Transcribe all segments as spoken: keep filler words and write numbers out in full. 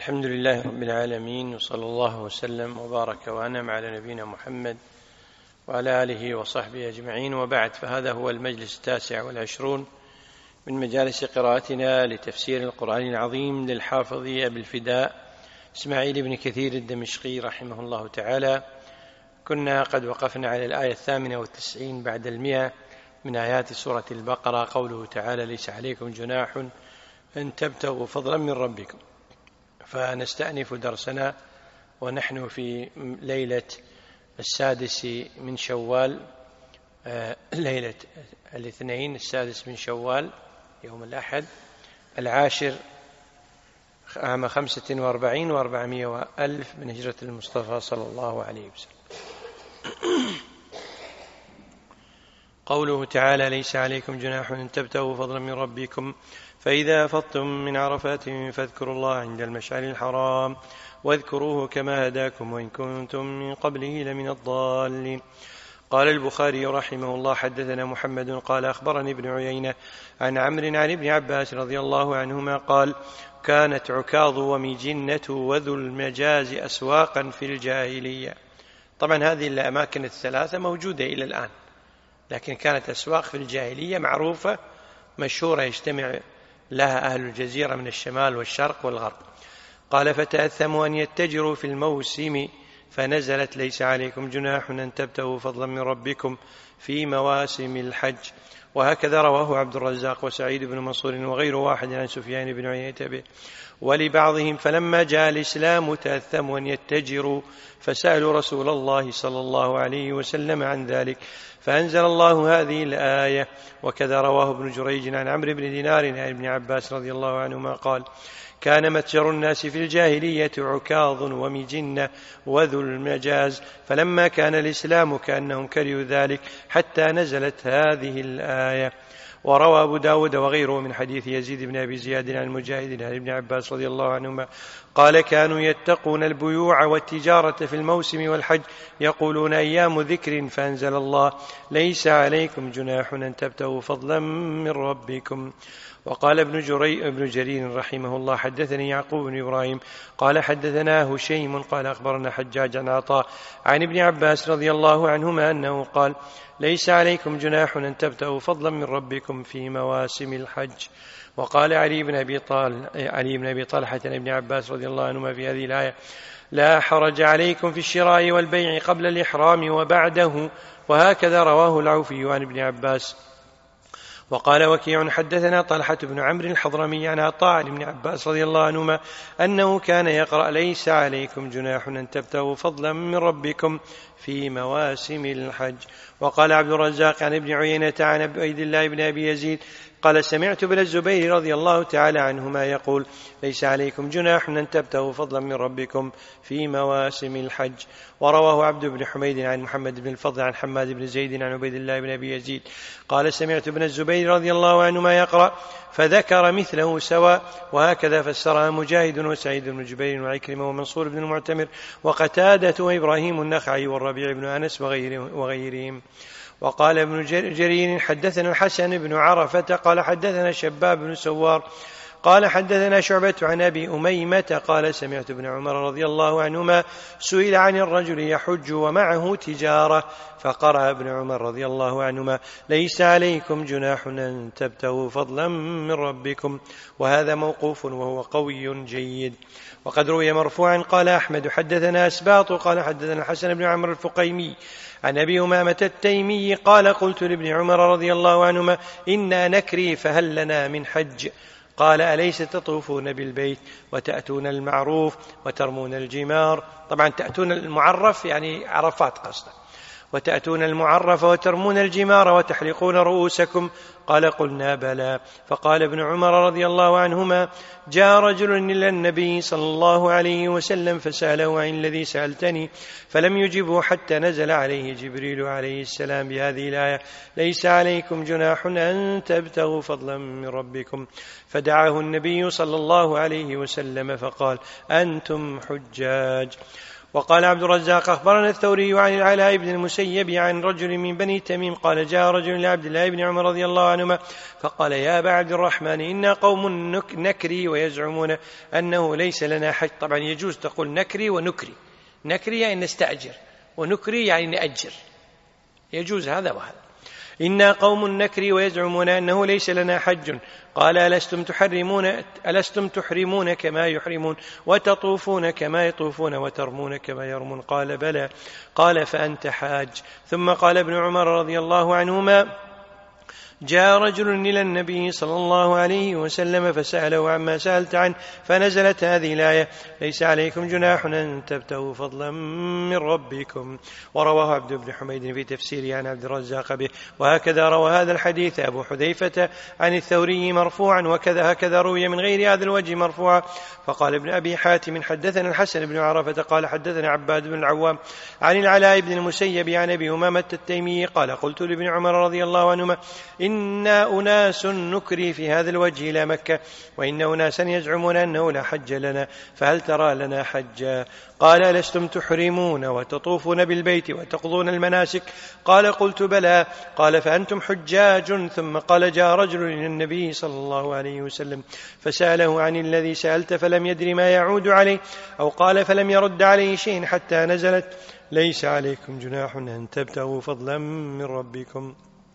الحمد لله رب العالمين، وصلى الله وسلم وبارك وأنعم على نبينا محمد وعلى آله وصحبه أجمعين، وبعد، فهذا هو المجلس التاسع والعشرون من مجالس قراءتنا لتفسير القرآن العظيم للحافظ أبي الفداء إسماعيل بن كثير الدمشقي رحمه الله تعالى. كنا قد وقفنا على الآية الثامنة والتسعين بعد المئة من آيات سورة البقرة، قوله تعالى: ليس عليكم جناح أن تبتغوا فضلا من ربكم. فنستأنف درسنا ونحن في ليلة السادس من شوال، ليلة الاثنين السادس من شوال يوم الأحد العاشر عام خمسة وأربعين وأربعمائة وألف من هجرة المصطفى صلى الله عليه وسلم. قوله تعالى: ليس عليكم جناح أن تبتغوا فضلا من ربكم فإذا أفضتم من عرفات فاذكروا الله عند المشعر الحرام واذكروه كما هداكم وإن كنتم من قبله لمن الضالين. قال البخاري رحمه الله: حدثنا محمد قال أخبرني ابن عيينة عن عمرو عن ابن عباس رضي الله عنهما قال: كانت عكاظ ومجنة وذو المجاز أسواقا في الجاهلية. طبعا هذه الأماكن الثلاثة موجودة إلى الآن، لكن كانت أسواق في الجاهلية معروفة مشهورة يجتمع لها أهل الجزيرة من الشمال والشرق والغرب. قال: فتأثموا أن يتجروا في الموسم فنزلت: ليس عليكم جناح أن تبتغوا فضلا من ربكم في مواسم الحج. وهكذا رواه عبد الرزاق وسعيد بن منصور وغير واحد عن سفيان بن عيينة به. ولبعضهم: فلما جاء الإسلام تأثموا أن يتجروا فسألوا رسول الله صلى الله عليه وسلم عن ذلك فأنزل الله هذه الآية. وكذا رواه ابن جريج عن عمرو بن دينار عن ابن عباس رضي الله عنهما قال: كان متجر الناس في الجاهلية عكاظ ومجنة وذو المجاز، فلما كان الإسلام كأنهم كرهوا ذلك حتى نزلت هذه الآية. وروى أبو داود وغيره من حديث يزيد بن أبي زياد عن المجاهد عن ابن عباس رضي الله عنهما قال: كانوا يتقون البيوع والتجارة في الموسم والحج يقولون: أيام ذكر، فأنزل الله: ليس عليكم جناح أن تبتغوا فضلا من ربكم. وقال ابن, جري ابن جرير رحمه الله: حدثني يعقوب بن إبراهيم قال حدثنا هشيم قال أخبرنا حجاج عن عطاء عن ابن عباس رضي الله عنهما أنه قال: ليس عليكم جناح أن تبتغوا فضلا من ربكم في مواسم الحج. وقال علي بن أبي طالح علي بن أبي طلحة عن ابن عباس رضي الله عنهما في هذه الآية: لا حرج عليكم في الشراء والبيع قبل الإحرام وبعده. وهكذا رواه العوفي عن ابن عباس. وقال وكيع: حدثنا طلحة بن عمرو الحضرمي عن عطاء عن ابن عباس رضي الله عنهما أنه كان يقرأ: ليس عليكم جناح أن تبتغوا فضلا من ربكم في مواسم الحج. وقال عبد الرزاق عن ابن عيينة عن عبيد الله بن أبي يزيد قال: سمعت ابن الزبير رضي الله تعالى عنهما يقول: ليس عليكم جناح أن تبتغوا فضلا من ربكم في مواسم الحج. ورواه عبد بن حميد عن محمد بن الفضل عن حماد بن زيد عن عبيد الله بن أبي يزيد قال: سمعت ابن الزبير رضي الله عنهما يقرأ فذكر مثله سواء. وهكذا فسرها مجاهد وسعيد بن جبير وعكرمة ومنصور بن المعتمر وقتادة وإبراهيم النخعي والربيع بن أنس وغيرهم. وقال ابن جرير: حدثنا الحسن بن عرفة قال حدثنا شباب بن سوار قال حدثنا شعبة عن أبي أميمة قال: سمعت ابن عمر رضي الله عنهما سئل عن الرجل يحج ومعه تجارة فقرأ ابن عمر رضي الله عنهما: ليس عليكم جناح أن تبتغوا فضلا من ربكم. وهذا موقوف وهو قوي جيد. وقد روي مرفوعا قال أحمد: حدثنا أسباط قال حدثنا الحسن بن عمرو الفقيمي عن أبي أمامة التيمي قال: قلت لابن عمر رضي الله عنهما: إنا نكري فهل لنا من حج؟ قال: أليس تطوفون بالبيت وتأتون المعروف وترمون الجمار؟ طبعا تأتون المعرف يعني عرفات قصدا. وتأتون المعرف وترمون الجمار وتحلقون رؤوسكم. قال: قلنا بلى. فقال ابن عمر رضي الله عنهما: جاء رجل إلى النبي صلى الله عليه وسلم فسأله عن الذي سألتني فلم يجبه حتى نزل عليه جبريل عليه السلام بهذه الآية: ليس عليكم جناح أن تبتغوا فضلا من ربكم فدعاه النبي صلى الله عليه وسلم فقال: أنتم حجاج. وقال عبد الرزاق: أخبرنا الثوري عن العلاء بن المسيب عن رجل من بني تميم قال: جاء رجل لعبد الله بن عمر رضي الله عنهما فقال: يا أبا عبد الرحمن، إنا قوم نكري ويزعمون أنه ليس لنا حج. طبعا يجوز تقول نكري ونكري، نكري يعني نستأجر، ونكري يعني نأجر، يجوز هذا وهذا. إنا قوم نكري ويزعمون أنه ليس لنا حج. قال: ألستم تحرمون ألستم تحرمون كما يحرمون، وتطوفون كما يطوفون، وترمون كما يرمون؟ قال: بلى. قال: فأنت حاج. ثم قال ابن عمر رضي الله عنهما: جاء رجل إلى النبي صلى الله عليه وسلم فسأله عما سألت عنه، فنزلت هذه الآية: ليس عليكم جناح أن تبتغوا فضلا من ربكم. ورواه عبد بن حميد في تفسيره عن عبد الرزاق به. وهكذا روى هذا الحديث أبو حذيفة عن الثوري مرفوعا، وكذا هكذا روي من غير هذا الوجه مرفوعا. فقال ابن أبي حاتم: حدثنا الحسن بن عرفة قال حدثنا عباد بن العوام عن العلاء بن المسيب عن أبي أمامة التيمي قال: قلت لابن عمر رضي الله عنهما: إنا أناس نكري في هذا الوجه إلى مكة، وإن أناسا يزعمون أنه لا حج لنا، فهل ترى لنا حجا؟ قال: ألستم تحرمون وتطوفون بالبيت وتقضون المناسك؟ قال: قلت: بلى. قال: فأنتم حجاج. ثم قال: جاء رجل إلى النبي صلى الله عليه وسلم فسأله عن الذي سألت فلم يدر ما يعود عليه، أو قال فلم يرد عليه شيء حتى نزلت: ليس عليكم جناح أن تبتغوا فضلا من ربكم.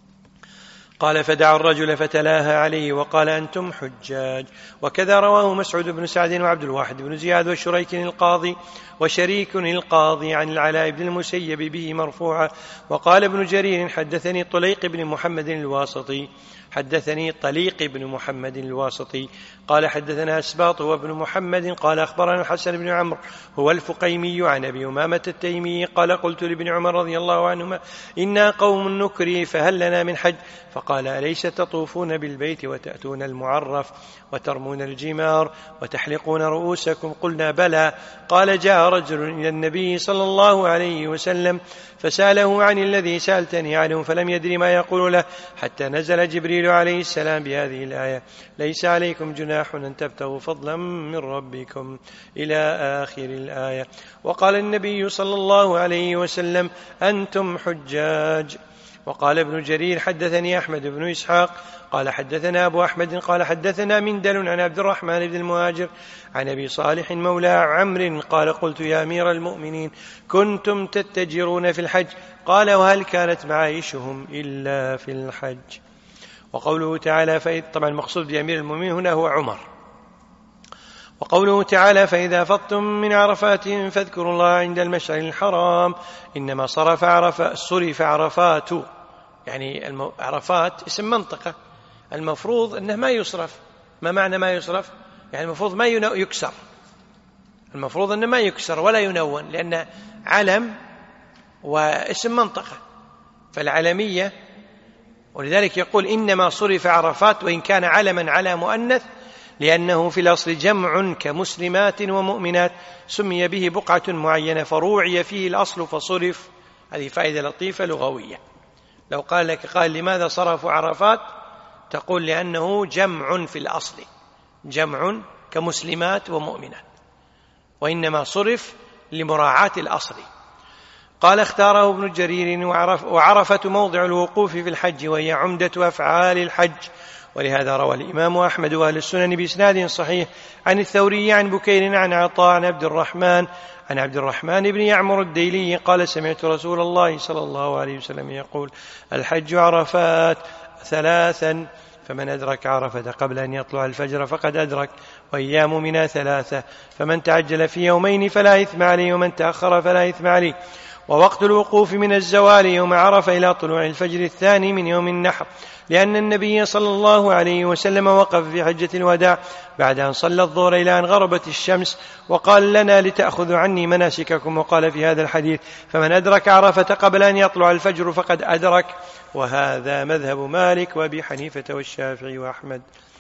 قال: فدعا الرجل فتلاها عليه وقال: أنتم حجاج. وكذا رواه مسعود بن سعد وعبد الواحد بن زياد وشريك القاضي وشريك القاضي عن العلاء بن المسيب به مرفوعا. وقال ابن جرير: حدثني طليق بن محمد الواسطي حدثني طليق بن محمد الواسطي قال: حدثنا أسباط وابن محمد قال: أخبرنا الحسن بن عمرو هو الفقيمي عن أبي أمامة التيمي قال: قلت لابن عمر رضي الله عنهما: إنا قوم نكري فهل لنا من حج؟ فقال: أليس تطوفون بالبيت وتأتون المعرف وترمون الجمار وتحلقون رؤوسكم؟ قلنا: بلى. قال: جاء رجل إلى النبي صلى الله عليه وسلم فسأله عن الذي سألتني عنه فلم يدري ما يقول له، حتى نزل جبريل عليه السلام بهذه الآية: ليس عليكم جناح أن تبتغوا فضلا من ربكم، إلى آخر الآية. وقال النبي صلى الله عليه وسلم: أنتم حجاج. وقال ابن جرير: حدثني أحمد بن إسحاق قال: حدثنا أبو أحمد قال: حدثنا مندل عن عبد الرحمن بن المهاجر عن أبي صالح مولى عمرو قال: قلت: يا أمير المؤمنين، كنتم تتجرون في الحج؟ قال: وهل كانت معايشهم إلا في الحج؟ وقوله تعالى فإذ طبعا المقصود بأمير المؤمنين هنا هو عمر. وقوله تعالى: فإذا فضتم من عرفات فاذكروا الله عند المشعر الحرام. إنما صرف عرفات صرف عرفات، يعني عرفات اسم منطقة، المفروض أنه ما يصرف. ما معنى ما يصرف؟ يعني المفروض ما يكسر، المفروض أنه ما يكسر ولا ينون، لأن علم واسم منطقة فالعلمية. ولذلك يقول: إنما صرف عرفات، وإن كان علما على مؤنث، لأنه في الأصل جمع كمسلمات ومؤمنات، سمي به بقعة معينة فروعي فيه الأصل فصرف. هذه فائدة لطيفة لغوية. لو قال لك قال: لماذا صرفوا عرفات؟ تقول: لأنه جمع في الأصل، جمع كمسلمات ومؤمنات، وإنما صرف لمراعاة الأصل. قال: اختاره ابن جرير: وعرف وعرفة موضع الوقوف في الحج، وهي عمدة أفعال الحج. ولهذا روى الإمام أحمد وأهل السنن بإسناد صحيح عن الثوري عن بكير عن عطاء عن عبد الرحمن عن عبد الرحمن بن يعمر الديلي قال: سمعت رسول الله صلى الله عليه وسلم يقول: الحج عرفات ثلاثا، فمن أدرك عرفة قبل أن يطلع الفجر فقد أدرك، وأيام منها ثلاثة، فمن تعجل في يومين فلا إثم عليه، ومن تأخر فلا إثم عليه. ووقت الوقوف من الزوال يوم عرفة إلى طلوع الفجر الثاني من يوم النحر، لأن النبي صلى الله عليه وسلم وقف في حجة الوداع بعد أن صلى الظهر إلى أن غربت الشمس وقال لنا: لتأخذوا عني مناسككم. وقال في هذا الحديث: فمن أدرك عرفة قبل أن يطلع الفجر فقد أدرك. وهذا مذهب مالك وأبي حنيفة والشافعي وأحمد.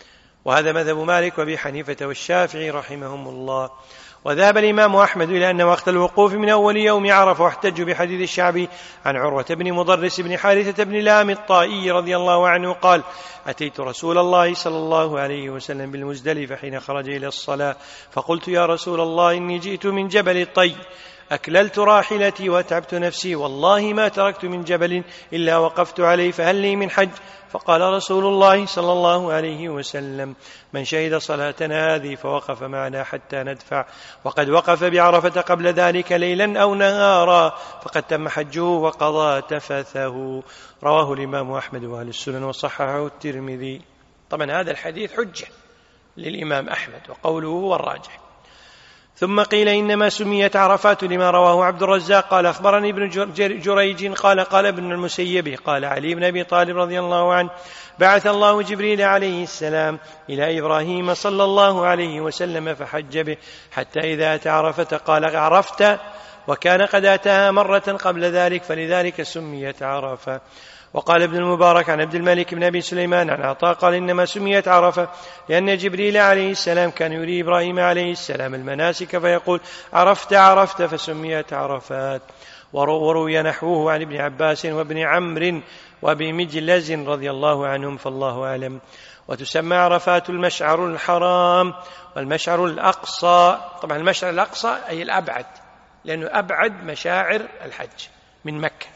وهذا مذهب مالك وأبي حنيفة والشافعي رحمهم الله. وذهب الإمام أحمد إلى أن وقت الوقوف من أول يوم عرفة، واحتجوا بحديث الشعبي عن عروة بن مضرس بن حارثة بن لام الطائي رضي الله عنه قال: أتيت رسول الله صلى الله عليه وسلم بالمزدلفة حين خرج إلى الصلاة، فقلت: يا رسول الله، إني جئت من جبل الطي، أكللت راحلتي وأتعبت نفسي، والله ما تركت من جبل إلا وقفت عليه، فهل لي من حج؟ فقال رسول الله صلى الله عليه وسلم: من شهد صلاتنا هذه فوقف معنا حتى ندفع، وقد وقف بعرفة قبل ذلك ليلا أو نهارا، فقد تم حجه وقضى تفثه. رواه الإمام أحمد وأهل السنن وصححه الترمذي. طبعا هذا الحديث حجة للإمام أحمد، وقوله هو الراجح. ثم قيل إنما سميت عرفات لما رواه عبد الرزاق قال: أخبرني ابن جريج قال: قال ابن المسيب قال علي بن أبي طالب رضي الله عنه: بعث الله جبريل عليه السلام إلى إبراهيم صلى الله عليه وسلم فحج به، حتى إذا أتى عرفة قال: عرفت؟ وكان قد أتاها مرة قبل ذلك، فلذلك سميت عرفة. وقال ابن المبارك عن عبد الملك بن أبي سليمان عن عطاء قال: إنما سميت عرفة لأن جبريل عليه السلام كان يري إبراهيم عليه السلام المناسك فيقول: عرفت عرفت، فسميت عرفات. وروي نحوه عن ابن عباس وابن عمرو وابي مجلز رضي الله عنهم، فالله أعلم. وتسمى عرفات المشعر الحرام والمشعر الأقصى. طبعا المشعر الأقصى أي الأبعد، لأنه أبعد مشاعر الحج من مكة.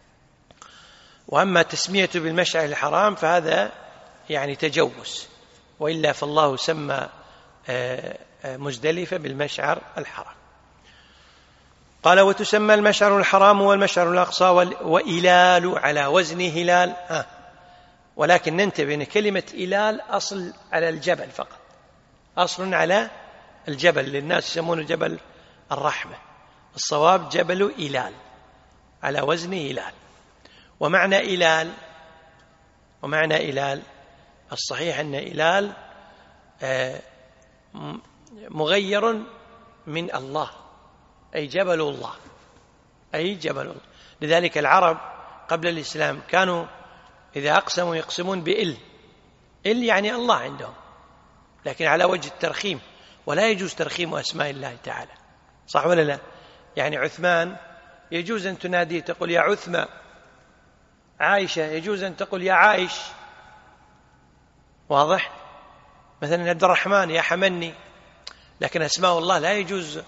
وأما تسميته بالمشعر الحرام فهذا يعني تجوز، وإلا فالله سمى مزدلفة بالمشعر الحرام. قال: وتسمى المشعر الحرام والمشعر الأقصى وإلال على وزن هلال. ها ولكن ننتبه أن كلمة إلال أصل على الجبل فقط، أصل على الجبل، للناس يسمونه جبل الرحمة، الصواب جبل إلال على وزن هلال. ومعنى إلال ومعنى إلال الصحيح أن إلال مغير من الله، أي جبل الله، أي جبل الله. لذلك العرب قبل الإسلام كانوا إذا أقسموا يقسمون بإل، إل يعني الله عندهم، لكن على وجه الترخيم، ولا يجوز ترخيم أسماء الله تعالى، صح ولا لا؟ يعني عثمان يجوز أن تناديه تقول يا عثمان. عائشة يجوز أن تقول يا عائش، واضح؟ مثلا عبد الرحمن يا حمني. لكن أسماء الله لا يجوز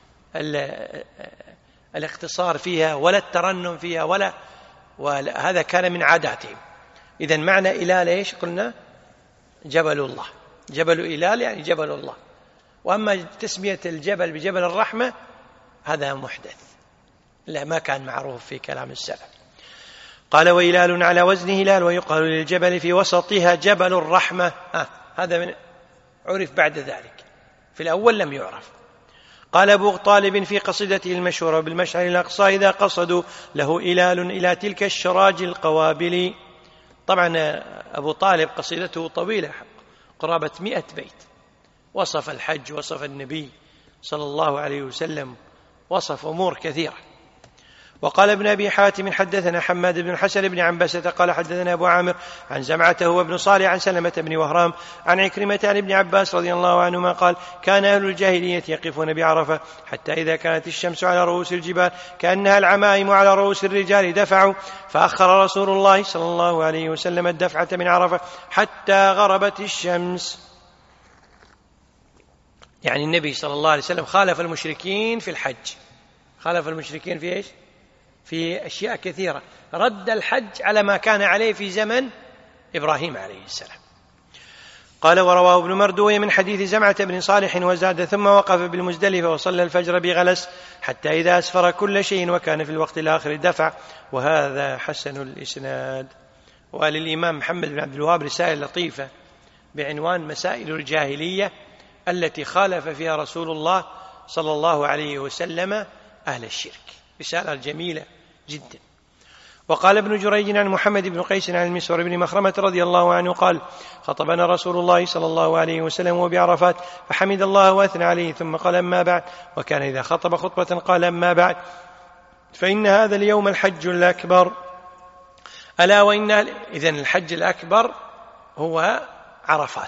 الاختصار فيها ولا الترنم فيها، ولا وهذا كان من عاداتهم. إذن معنى إلال إيش قلنا؟ جبل الله، جبل إلال يعني جبل الله. وأما تسمية الجبل بجبل الرحمة هذا محدث، لا ما كان معروف في كلام السلف. قال: وإلال على وزن هلال، ويقال للجبل في وسطها جبل الرحمة. آه هذا من عرف بعد ذلك، في الأول لم يعرف. قال أبو طالب في قصيدته المشهورة بالمشعر الأقصى: إذا قصدوا له إلال إلى تلك الشراج القوابل. طبعا أبو طالب قصيدته طويلة قرابة مئة بيت، وصف الحج، وصف النبي صلى الله عليه وسلم، وصف أمور كثيرة. وقال ابن أبي حاتم: حدثنا حماد بن الحسن بن عنبسة قال حدثنا أبو عامر عن زمعته وابن صالح عن سلمة بن وهرام عن عكرمة عن ابن عباس رضي الله عنهما قال: كان أهل الجاهلية يقفون بعرفة حتى إذا كانت الشمس على رؤوس الجبال كأنها العمائم على رؤوس الرجال دفعوا، فأخر رسول الله صلى الله عليه وسلم الدفعة من عرفة حتى غربت الشمس. يعني النبي صلى الله عليه وسلم خالف المشركين في الحج، خالف المشركين في إيش؟ في أشياء كثيرة، رد الحج على ما كان عليه في زمن إبراهيم عليه السلام. قال: ورواه ابن مردوية من حديث زمعة بن صالح وزاد: ثم وقف بالمزدلفة وصلى الفجر بغلس حتى إذا أسفر كل شيء وكان في الوقت الآخر دفع. وهذا حسن الإسناد. وللإمام محمد بن عبد الوهاب رسالة لطيفة بعنوان مسائل الجاهلية التي خالف فيها رسول الله صلى الله عليه وسلم أهل الشرك، رسالة جميلة جدا. وقال ابن جريج عن محمد بن قيس عن المسور بن مخرمة رضي الله عنه قال: خطبنا رسول الله صلى الله عليه وسلم وبعرفات فحمد الله وأثنى عليه، ثم قال: أما بعد. وكان إذا خطب خطبة قال: أما بعد، فإن هذا اليوم الحج الأكبر، ألا وإن إذن الحج الأكبر هو عرفات،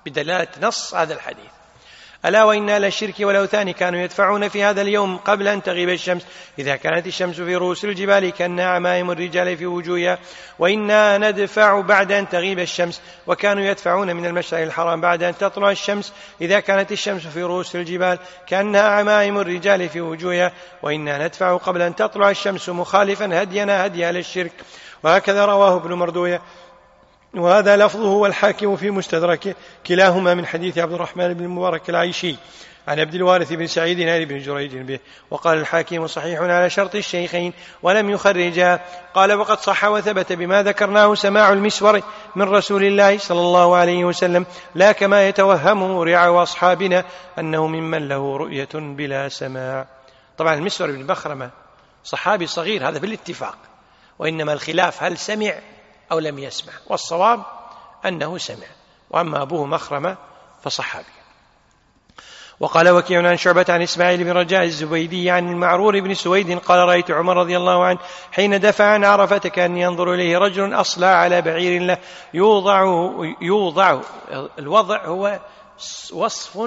بدلالة نص هذا الحديث. ألا وإن أهل الشرك والأوثان كانوا يدفعون في هذا اليوم قبل أن تغيب الشمس إذا كانت الشمس في رؤوس الجبال كأنها عمائم الرجال في وجوهها، وإنا ندفع بعد أن تغيب الشمس، وكانوا يدفعون من المشعر الحرام بعد أن تطلع الشمس إذا كانت الشمس في رؤوس الجبال كأنها عمائم الرجال في وجوهها، وإنا ندفع قبل أن تطلع الشمس مخالفا هدينا هدي أهل الشرك. وهكذا رواه ابن مردوية، وهذا لفظه والحاكم في مستدركه كلاهما من حديث عبد الرحمن بن المبارك العيشي عن عبد الوارث بن سعيد عن ابن جريج به. وقال الحاكم صحيح على شرط الشيخين ولم يخرجا. قال وقد صح وثبت بما ذكرناه سماع المسور من رسول الله صلى الله عليه وسلم، لا كما يتوهمه رعاء أصحابنا أنه ممن له رؤية بلا سماع. طبعا المسور بن مخرمة صحابي صغير هذا بالاتفاق، وإنما الخلاف هل سمع أو لم يسمع، والصواب أنه سمع، وأما أبوه مخرمة فصحابي. وقال وكيع عن شعبة عن إسماعيل بن رجاء الزبيدي عن المعرور بن سويد قال رأيت عمر رضي الله عنه حين دفع عن عرفة كان ينظر إليه رجل أصلى على بعير له يوضع, يوضع الوضع هو وصف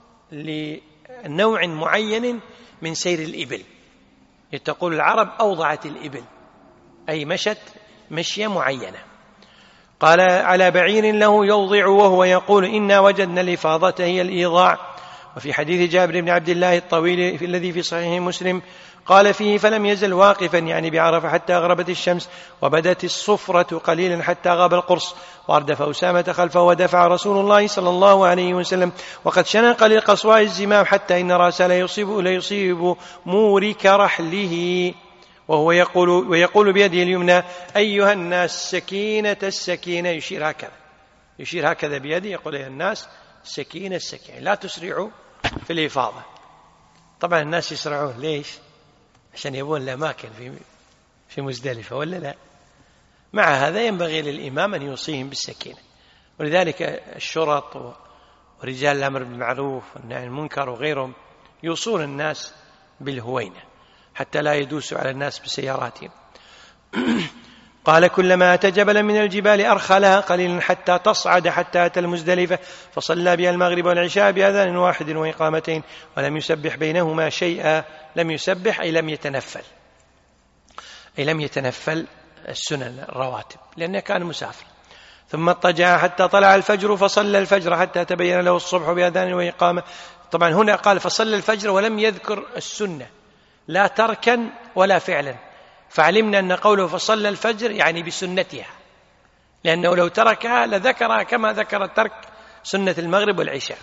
لنوع معين من سير الإبل، تقول العرب أوضعت الإبل أي مشت مشية معينة. قال على بعير له يوضع وهو يقول إنا وجدنا الإفاضة هي الإيضاع. وفي حديث جابر بن عبد الله الطويل في الذي في صحيح مسلم قال فيه فلم يزل واقفا يعني بعرفة حتى غربت الشمس وبدت الصفرة قليلا حتى غاب القرص، وأردف أسامة خلفه ودفع رسول الله صلى الله عليه وسلم وقد شنق للقصواء الزمام حتى إن رأسه ليصيب, ليصيب مورك رحله وهو يقول, ويقول بيده اليمنى أيها الناس سكينة السكينة، يشير هكذا يشير هكذا بيده يقول أيها الناس سكينة السكينة لا تسرعوا في الإفاضة. طبعا الناس يسرعون ليش؟ عشان يبون الأماكن في في مزدلفة ولا لا؟ مع هذا ينبغي للإمام أن يوصيهم بالسكينة، ولذلك الشرط ورجال الأمر بالمعروف والنهي عن المنكر وغيرهم يوصون الناس بالهوينة حتى لا يدوسوا على الناس بسياراتهم. قال كلما أتى جبلا من الجبال أرخى لها قليلا حتى تصعد حتى أتى المزدلفة فصلى بها المغرب والعشاء بأذان واحد وإقامتين ولم يسبح بينهما شيئا. لم يسبح أي لم يتنفل، أي لم يتنفل السنن الرواتب لأنه كان مسافر. ثم اضطجع حتى طلع الفجر فصلى الفجر حتى تبين له الصبح بأذان وإقامة. طبعا هنا قال فصلى الفجر ولم يذكر السنة لا تركا ولا فعلا، فعلمنا أن قوله فصلى الفجر يعني بسنتها، لأنه لو تركها لذكرها كما ذكر ترك سنة المغرب والعشاء.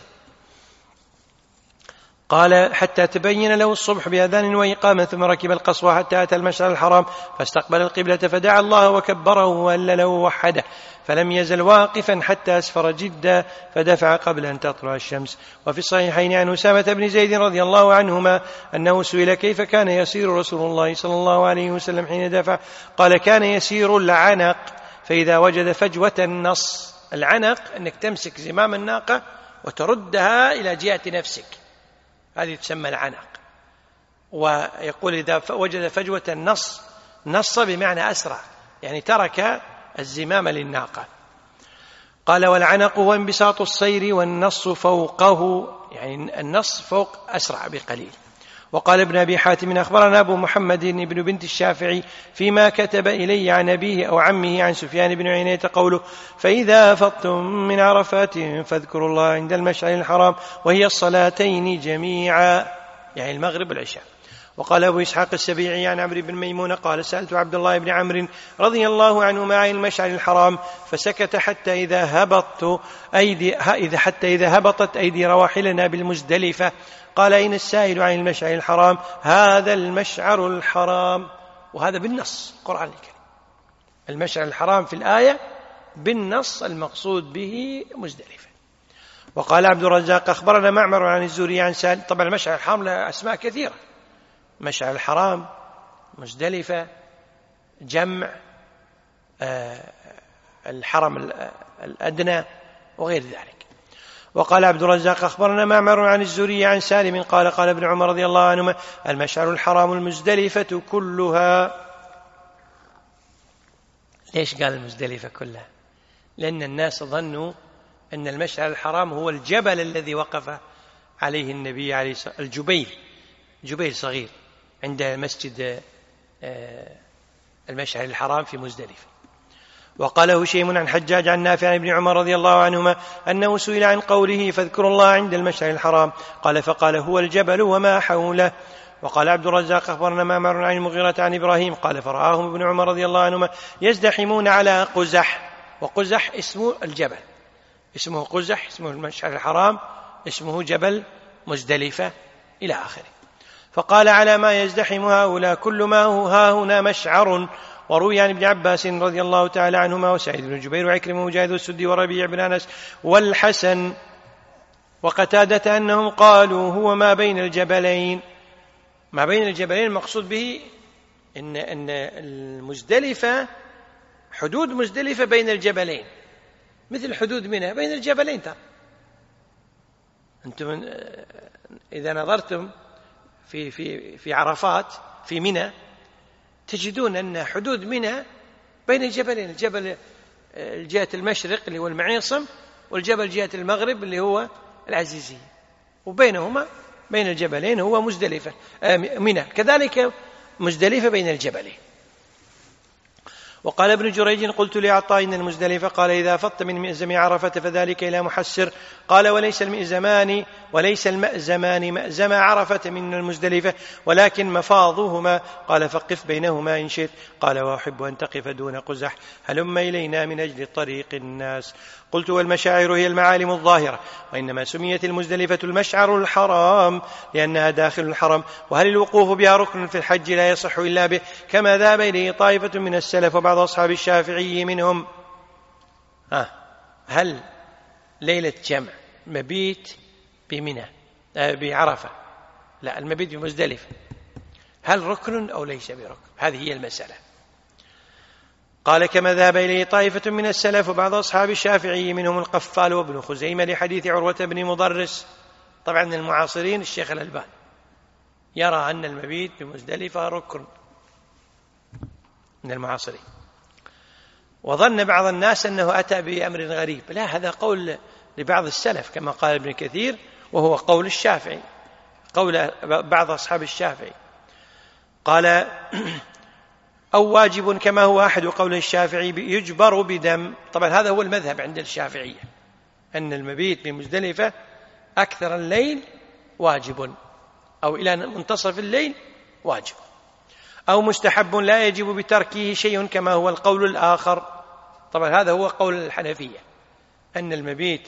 قال حتى تبين له الصبح بأذان وإقامة ثم ركب القصوى حتى أتى المشعر الحرام فاستقبل القبلة فدعا الله وكبره وهلله ووحده فلم يزل واقفا حتى أسفر جدا فدفع قبل أن تطلع الشمس. وفي الصحيحين عن أسامة بن زيد رضي الله عنهما أنه سئل كيف كان يسير رسول الله صلى الله عليه وسلم حين دفع قال كان يسير العنق فإذا وجد فجوة النص. العنق أنك تمسك زمام الناقة وتردها إلى جهة نفسك، هذه تسمى العنق. ويقول إذا وجد فجوة النص، نص بمعنى أسرع يعني ترك الزمام للناقة. قال والعنق هو انبساط السير والنص فوقه يعني النص فوق أسرع بقليل. وقال ابن أبي حاتم أخبرنا أبو محمد بن بنت الشافعي فيما كتب إلي عن أبيه أو عمه عن سفيان بن عيينة قوله فإذا أفضتم من عرفات فاذكروا الله عند المشعر الحرام وهي الصلاتين جميعا يعني المغرب والعشاء. وقال أبو إسحاق السبيعي عن عمرو بن ميمون قال سألت عبد الله بن عمرو رضي الله عنهما عن المشعر الحرام فسكت حتى إذا هبطت أيدي إذا حتى إذا هبطت أيدي رواحلنا بالمزدلفة قال أين السائل عن المشعر الحرام؟ هذا المشعر الحرام. وهذا بالنص القرآن الكريم، المشعر الحرام في الآية بالنص المقصود به مزدلفة. وقال عبد الرزاق أخبرنا معمر عن الزهري عن سالم. طبعا المشعر الحرام له أسماء كثيرة، مشعر الحرام، مزدلفة، جمع، آه الحرم الأدنى وغير ذلك. وقال عبد الرزاق أخبرنا معمر عن الزهري عن سالم قال قال ابن عمر رضي الله عنهما المشعر الحرام المزدلفة كلها. ليش قال المزدلفة كلها؟ لأن الناس ظنوا أن المشعر الحرام هو الجبل الذي وقف عليه النبي عليه الصلاة والسلام، الجبيل، جبيل صغير عند مسجد المشعر الحرام في مزدلفة. وقال هشيم عن حجاج عن نافع عن ابن عمر رضي الله عنهما أنه سئل عن قوله فاذكروا الله عند المشعر الحرام قال فقال هو الجبل وما حوله. وقال عبد الرزاق أخبرنا معمر عن المغيرة عن إبراهيم قال فرآهم ابن عمر رضي الله عنهما يزدحمون على قزح، وقزح اسمه الجبل، اسمه قزح، اسمه المشعر الحرام، اسمه جبل مزدلفة إلى آخره. فقال على ما يزدحم هؤلاء كل ما هو ها هنا مشعر. وروي عن ابن عباس رضي الله تعالى عنهما وسعيد بن جبير وعكرمة ومجاهد والسدي وربيع بن أنس والحسن وقتادة أنهم قالوا هو ما بين الجبلين. ما بين الجبلين المقصود به إن أن المزدلفة، حدود مزدلفة بين الجبلين، مثل حدود منى بين الجبلين. ترى أنتم إذا نظرتم في في في عرفات في منى تجدون أن حدود منى بين الجبلين، الجبل الجهة المشرق اللي هو المعيصم، والجبل جهة المغرب اللي هو العزيزية، وبينهما بين الجبلين هو مزدلفة منى، كذلك مزدلفة بين الجبلين. وقال ابن جريج قلت لعطاء إن المزدلفة قال إذا فضت من مئزم عرفة فذلك إلى محسر. قال وليس المئزمان وليس المأزمان مأزم عرفة من المزدلفة ولكن مفاضهما. قال فقف بينهما إن شئت. قال وأحب أن تقف دون قزح، هلم إلينا من أجل طريق الناس. قلت والمشاعر هي المعالم الظاهرة، وإنما سميت المزدلفة المشعر الحرام لأنها داخل الحرم. وهل الوقوف بها ركن في الحج لا يصح إلا به كما ذهب إليه طائفة من السلف وبعض أصحاب الشافعي منهم. ها هل ليلة جمع مبيت بمنى آه بعرفة، لا المبيت بمزدلفة، هل ركن أو ليس بركن؟ هذه هي المسألة. قال كما ذهب إليه طائفة من السلف وبعض أصحاب الشافعي منهم القفال وابن خزيمة لحديث عروة بن مضرس. طبعا من المعاصرين الشيخ الألباني يرى أن المبيت بمزدلفة ركن من المعاصرين، وظن بعض الناس أنه أتى بأمر غريب. لا، هذا قول لبعض السلف كما قال ابن كثير، وهو قول الشافعي، قول بعض أصحاب الشافعي. قال أو واجب كما هو أحد قول الشافعي يجبر بدم. طبعا هذا هو المذهب عند الشافعية، أن المبيت بمزدلفة أكثر الليل واجب، أو إلى منتصف الليل واجب، أو مستحب لا يجب بتركه شيء كما هو القول الآخر. طبعا هذا هو قول الحنفية، أن المبيت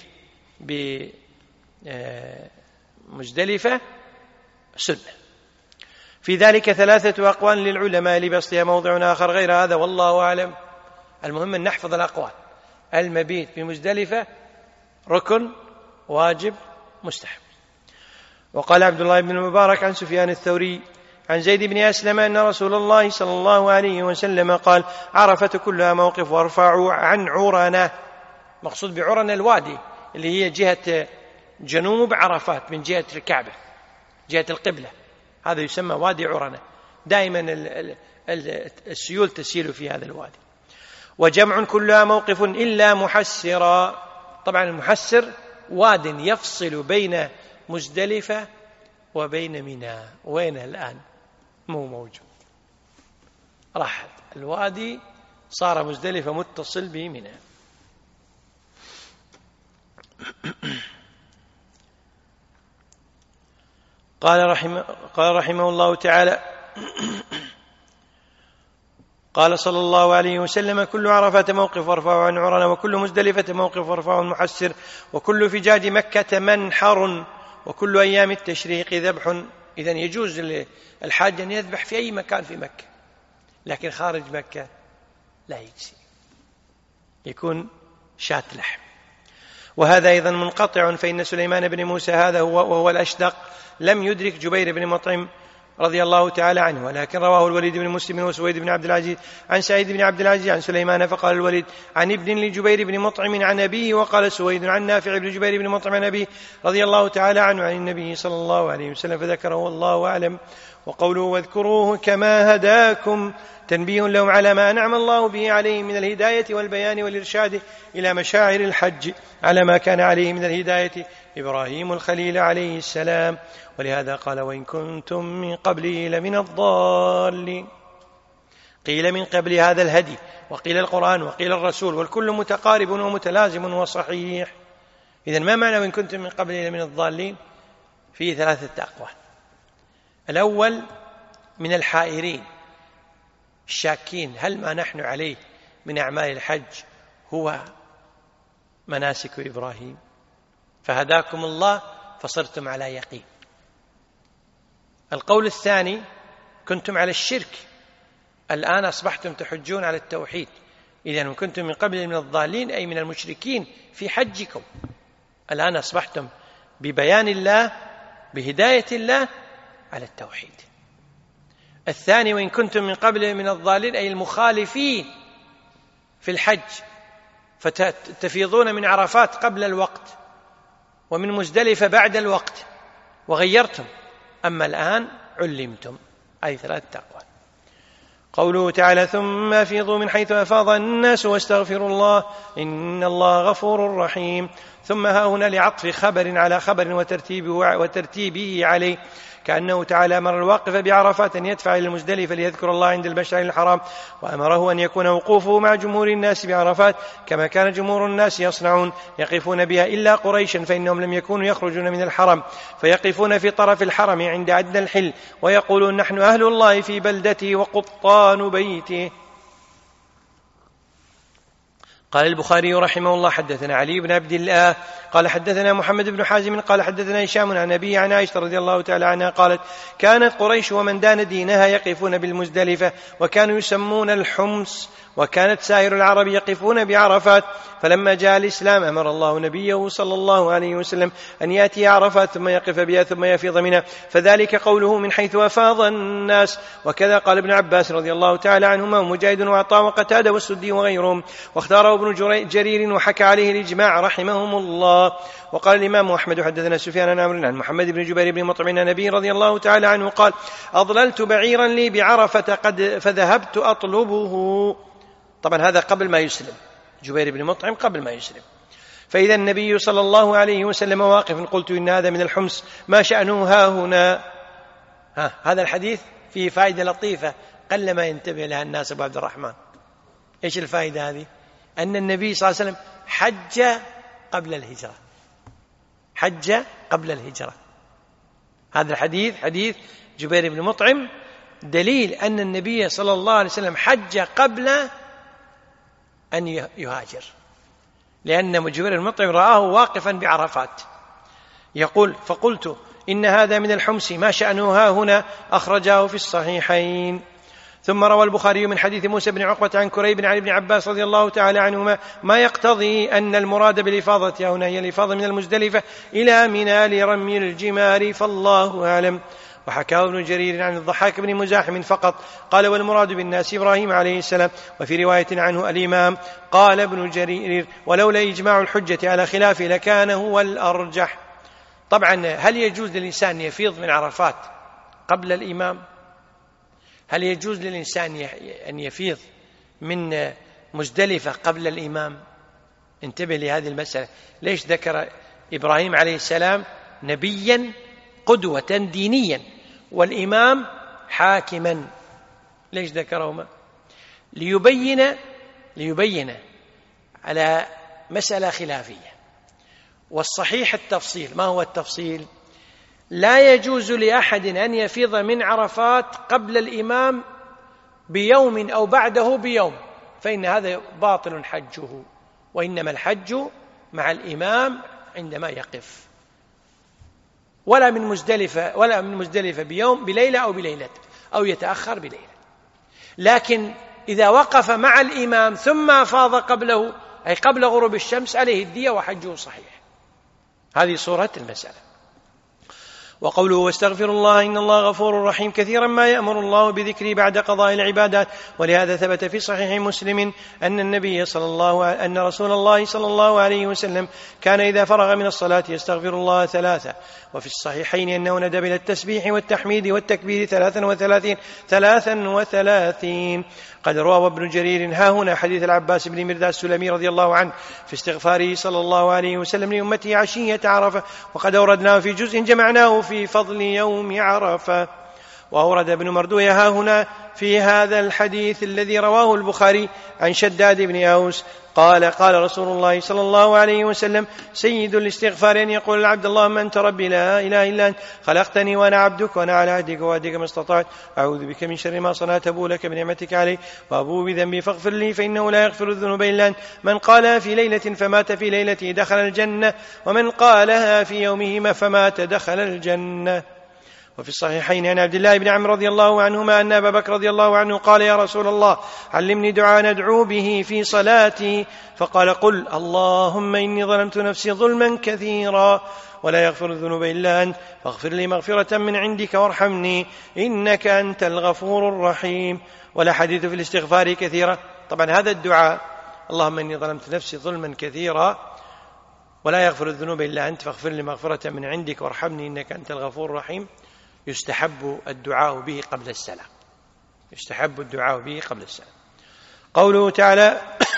بمزدلفة سنة. في ذلك ثلاثة أقوال للعلماء لبسطها موضع آخر غير هذا والله أعلم. المهم أن نحفظ الأقوال. المبيت بمزدلفة ركن، واجب، مستحب. وقال عبد الله بن المبارك عن سفيان الثوري عن زيد بن أسلم أن رسول الله صلى الله عليه وسلم قال عرفة كلها موقف وارفعوا عن عرنة. مقصود بعرنة الوادي اللي هي جهة جنوب عرفات من جهة الكعبة، جهة القبلة، هذا يسمى وادي عرنة. دائما السيول تسيل في هذا الوادي. وجمع كلها موقف إلا محسرا. طبعا المحسر واد يفصل بين مزدلفة وبين منى. وين الآن؟ مو موجود، راح الوادي، صار مزدلفة متصل بمنى. قال رحمه, قال رحمه الله تعالى قال صلى الله عليه وسلم كل عرفة موقف وارفعوا عن عرنة، وكل مزدلفة موقف وارفعوا عن محسر، وكل فجاج مكة منحر، وكل أيام التشريق ذبح. إذن يجوز الحاج أن يذبح في أي مكان في مكة، لكن خارج مكة لا يجزي، يكون شاة لحم. وهذا أيضا منقطع، فإن سليمان بن موسى هذا هو وهو الأشدق لم يدرك جبير بن مطعم رضي الله تعالى عنه، ولكن رواه الوليد بن مسلم وسويد بن عبد العزيز عن سعيد بن عبد العزيز عن سليمان، فقال الوليد عن ابن لجبير بن مطعم عن أبيه، وقال سويد عن نافع بن جبير بن مطعم عن أبيه رضي الله تعالى عنه عن النبي صلى الله عليه وسلم فذكره والله أعلم. وقوله واذكروه كما هداكم تنبيه لهم على ما أنعم الله به عليهم من الهداية والبيان والإرشاد إلى مشاعر الحج على ما كان عليه من الهداية إبراهيم الخليل عليه السلام. ولهذا قال وإن كنتم من قبله لمن الضالين. قيل من قبل هذا الهدي، وقيل القرآن، وقيل الرسول، والكل متقارب ومتلازم وصحيح. إذن ما معنى وإن كنتم من قبله لمن الضالين؟ فيه ثلاثة أقوال. الأول من الحائرين الشاكين هل ما نحن عليه من أعمال الحج هو مناسك إبراهيم فهداكم الله فصرتم على يقين. القول الثاني كنتم على الشرك الآن أصبحتم تحجون على التوحيد، إذن كنتم من قبل من الضالين أي من المشركين في حجكم، الآن أصبحتم ببيان الله بهداية الله على التوحيد. الثاني وإن كنتم من قبل من الضالين أي المخالفين في الحج، فتفيضون من عرفات قبل الوقت ومن مزدلفة بعد الوقت وغيرتم، أما الآن علمتم. أي ثلاثة أقوال. قوله تعالى ثم أفيضوا من حيث أفاض الناس واستغفروا الله إن الله غفور رحيم. ثم ها هنا لعطف خبر على خبر وترتيبه, وترتيبه عليه، كأنه تعالى أمر الواقف بعرفات أن يدفع إلى المزدلفة ليذكر الله عند المشعر الحرام، وأمره أن يكون وقوفه مع جمهور الناس بعرفات كما كان جمهور الناس يصنعون يقفون بها إلا قريشا فإنهم لم يكونوا يخرجون من الحرم فيقفون في طرف الحرم عند أدنى الحل ويقولون نحن أهل الله في بلدته وقطان بيته. قال البخاري رحمه الله حدثنا علي بن عبد الله قال حدثنا محمد بن حازم قال حدثنا هشام عن أبيه عن عائشة رضي الله تعالى عنها قالت كانت قريش ومن دان دينها يقفون بالمزدلفة وكانوا يسمون الحمص، وكانت سائر العرب يقفون بعرفات، فلما جاء الإسلام أمر الله نبيه صلى الله عليه وسلم أن يأتي عرفات ثم يقف بها ثم يفيض منها، فذلك قوله من حيث أفاض الناس. وكذا قال ابن عباس رضي الله تعالى عنهما ومجاهد وعطاء وقتادة والسدي وغيرهم، واختاره ابن جرير وحكى عليه الإجماع رحمهم الله. وقال الإمام أحمد حدثنا سفيان عن عمرو عن محمد بن جبير بن مطعم عن النبي رضي الله تعالى عنه قال أضللت بعيرا لي بعرفة قد فذهبت أطلبه. طبعا هذا قبل ما يسلم، جبير بن مطعم قبل ما يسلم. فإذا النبي صلى الله عليه وسلم واقف قلت إن هذا من الحمص ما شأنه ها هنا. ها هذا الحديث فيه فائدة لطيفة قل ما ينتبه لها الناس أبو عبد الرحمن. إيش الفائدة هذه؟ أن النبي صلى الله عليه وسلم حج قبل الهجرة، حج قبل الهجرة. هذا الحديث حديث جبير بن مطعم دليل أن النبي صلى الله عليه وسلم حج قبل أن يهاجر، لأن جبير بن مطعم رآه واقفا بعرفات. يقول فقلت إن هذا من الحمص ما شأنه ها هنا، أخرجاه في الصحيحين. ثم روى البخاري من حديث موسى بن عقبة عن كريب عن ابن عباس رضي الله تعالى عنهما ما يقتضي أن المراد بالإفاضة هنا هي الإفاضة من المزدلفة إلى منى لرمي الجمار، فالله أعلم. وحكاه ابن جرير عن الضحاك بن مزاحم فقط قال والمراد بالناس إبراهيم عليه السلام. وفي رواية عنه الإمام قال ابن جرير ولولا إجماع الحجة على خلافه لكان هو الأرجح. طبعا هل يجوز للإنسان يفيض من عرفات قبل الإمام؟ هل يجوز للإنسان أن يفيض من مزدلفة قبل الإمام؟ انتبه لهذه المسألة. ليش ذكر إبراهيم عليه السلام نبيا قدوة دينيا والإمام حاكما؟ ليش ذكرهما؟ ليبين ليبين على مسألة خلافية، والصحيح التفصيل. ما هو التفصيل؟ لا يجوز لأحد أن يفيض من عرفات قبل الإمام بيوم أو بعده بيوم، فإن هذا باطل حجه، وإنما الحج مع الإمام عندما يقف، ولا من مزدلفة ولا من مزدلفة بيوم بليلة أو بليلة أو يتأخر بليلة. لكن إذا وقف مع الإمام ثم أفاض قبله أي قبل غروب الشمس عليه الدية وحجه صحيح. هذه صورة المسألة. وقوله واستغفر الله إن الله غفور رحيم كثيرا ما يأمر الله بذكره بعد قضاء العبادات. ولهذا ثبت في صحيح مسلم أن النبي صلى الله أن رسول الله صلى الله عليه وسلم كان إذا فرغ من الصلاة يستغفر الله ثلاثة. وفي الصحيحين أنه ندب إلى التسبيح والتحميد والتكبير ثلاثا وثلاثين ثلاثا وثلاثين. قد روى ابن جرير ها هنا حديث العباس بن مرداس السلمي رضي الله عنه في استغفاره صلى الله عليه وسلم لأمته عشية عرفة، وقد أوردناه في جزء جمعناه في فضل يوم عرفة. وأورد ابن مردوية ها هنا في هذا الحديث الذي رواه البخاري عن شداد بن أوس قال قال رسول الله صلى الله عليه وسلم سيد الاستغفار أن يقول العبد اللهم أنت ربي لا إله إلا أنت خلقتني وأنا عبدك وأنا على عهدك ووعدك ما استطعت أعوذ بك من شر ما صنعت أبوء لك بنعمتك علي وأبوء بذنبي فاغفر لي فإنه لا يغفر الذنوب إلا أنت. من قالها في ليلة فمات في ليلته دخل الجنة، ومن قالها في يومه فمات دخل الجنة. وفي الصحيحين عن عبد الله بن عمرو رضي الله عنهما أن أبا بكر رضي الله عنه قال يا رسول الله علمني دعاء ندعو به في صلاتي، فقال قل اللهم إني ظلمت نفسي ظلما كثيرا ولا يغفر الذنوب إلا أنت فاغفر لي مغفرة من عندك وارحمني إنك أنت الغفور الرحيم. والأحاديث في الاستغفار كثيرة. طبعا هذا الدعاء اللهم إني ظلمت نفسي ظلما كثيرا ولا يغفر الذنوب إلا أنت فاغفر لي مغفرة من عندك وارحمني إنك أنت الغفور الرحيم يستحب الدعاء به قبل السلام. يستحب الدعاء به قبل السلام. قوله تعالى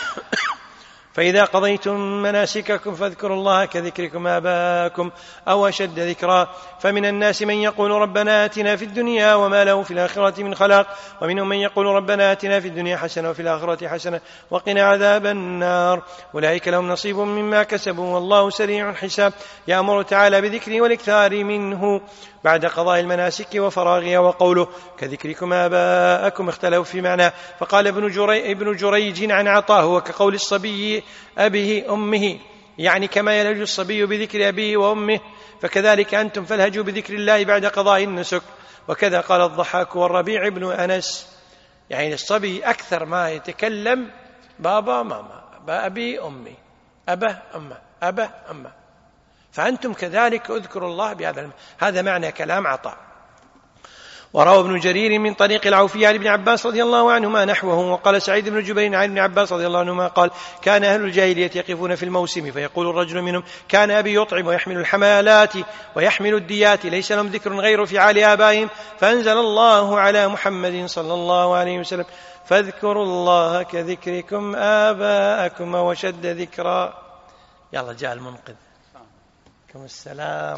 فإذا قضيتم مناسككم فاذكروا الله كذكركم آباءكم أو أشد ذكرا. فمن الناس من يقول ربنا آتنا في الدنيا وما له في الآخرة من خلاق، ومنهم من يقول ربنا آتنا في الدنيا حسنة وفي الآخرة حسنة وقنا عذاب النار. أولئك لهم نصيب مما كسبوا والله سريع الحساب. يأمر تعالى بذكره والإكثار منه بعد قضاء المناسك وفراغها. وقوله كذكركم آباءكم اختلفوا في معناه، فقال ابن, جري ابن جريج عن عطاه هو كقول الصبي أبيه أمه، يعني كما يلهج الصبي بذكر أبيه وأمه فكذلك أنتم فالهجوا بذكر الله بعد قضاء النسك. وكذا قال الضحاك والربيع بن أنس، يعني الصبي أكثر ما يتكلم بابا ماما أبي أمي أبا أمه أبا أمه، فأنتم كذلك اذكروا الله بهذا. هذا معنى كلام عطاء. وروى ابن جرير من طريق العوفي عن ابن عباس رضي الله عنهما نحوه. وقال سعيد بن جبير عن ابن عباس رضي الله عنهما قال كان أهل الجاهلية يقفون في الموسم فيقول الرجل منهم كان أبي يطعم ويحمل الحمالات ويحمل الديات ليس لهم ذكر غير فعال آبائهم، فأنزل الله على محمد صلى الله عليه وسلم فاذكروا الله كذكركم آباءكم وشد ذكرا. يلا جاء المنقذ. عليكم السلام.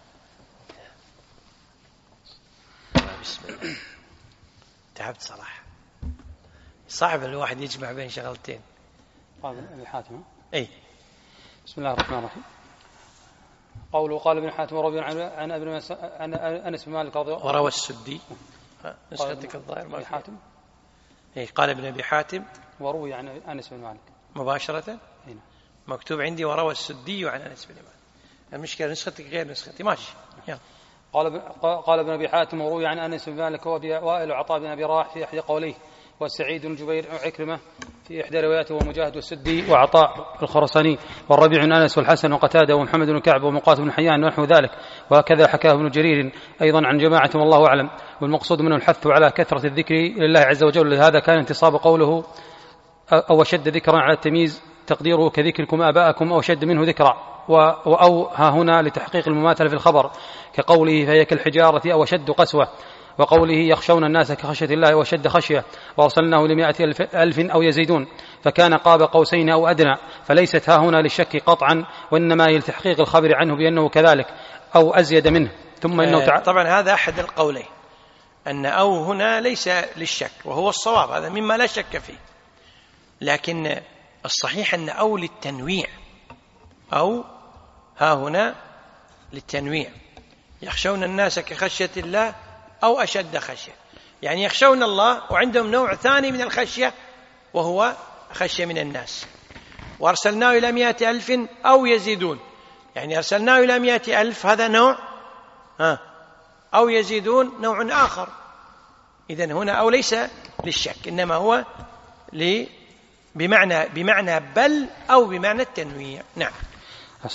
بسم الله. تعبت صراحة. صعب الواحد يجمع بين شغلتين. قال ابن حاتم. أي. بسم الله الرحمن الرحيم. قوله قال ابن حاتم وروي عن عن ابن عن أنس بن مالك رضي الله عنه. وروى السدي. نسختك الظاهر ما حاتم. إيه قال ابن أبي حاتم. وروي عن أنس بن مالك. مباشرة. هنا. مكتوب عندي وروى السدي عن أنس بن مالك. المشكلة نسختك غير نسختي ماشي. يلا. قال قال ابن أبي حاتم وروي عن أنس بن مالك وأبي وائل وعطاء بن أبي راح في إحدى قوليه، والسعيد بن جبير وعكرمة في إحدى رواياته، ومجاهد والسدي وعطاء الخرساني والربيع بن أنس والحسن وقتادة ومحمد بن كعب ومقاتل بن حيان ونحو ذلك. وهكذا حكاه ابن جرير أيضا عن جماعة والله أعلم. والمقصود منه الحث على كثرة الذكر لله عز وجل. لهذا كان انتصاب قوله أو شد ذكرا على التمييز تقديره كذكركم آباءكم أو شد منه ذكرا، وأو ها هنا لتحقيق المماثلة في الخبر كقوله فهي كالحجارة أو شد قسوة، وقوله يخشون الناس كخشية الله وشد خشية، وأرسلناه لمائة ألف, ألف أو يزيدون، فكان قاب قوسين أو أدنى، فليست ها هنا للشك قطعا، وإنما هي لتحقيق الخبر عنه بأنه كذلك أو أزيد منه. ثم إنه تع... طبعا هذا أحد القولين، أن أو هنا ليس للشك وهو الصواب، هذا مما لا شك فيه، لكن الصحيح أن أو للتنويع، أو ها هنا للتنويع، يخشون الناس كخشية الله أو أشد خشية، يعني يخشون الله وعندهم نوع ثاني من الخشية وهو خشية من الناس. وأرسلناه إلى مئة ألف أو يزيدون، يعني أرسلناه إلى مئة ألف هذا نوع، ها أو يزيدون نوع آخر. إذن هنا أو ليس للشك، إنما هو بمعنى بمعنى بل أو بمعنى التنويع. نعم.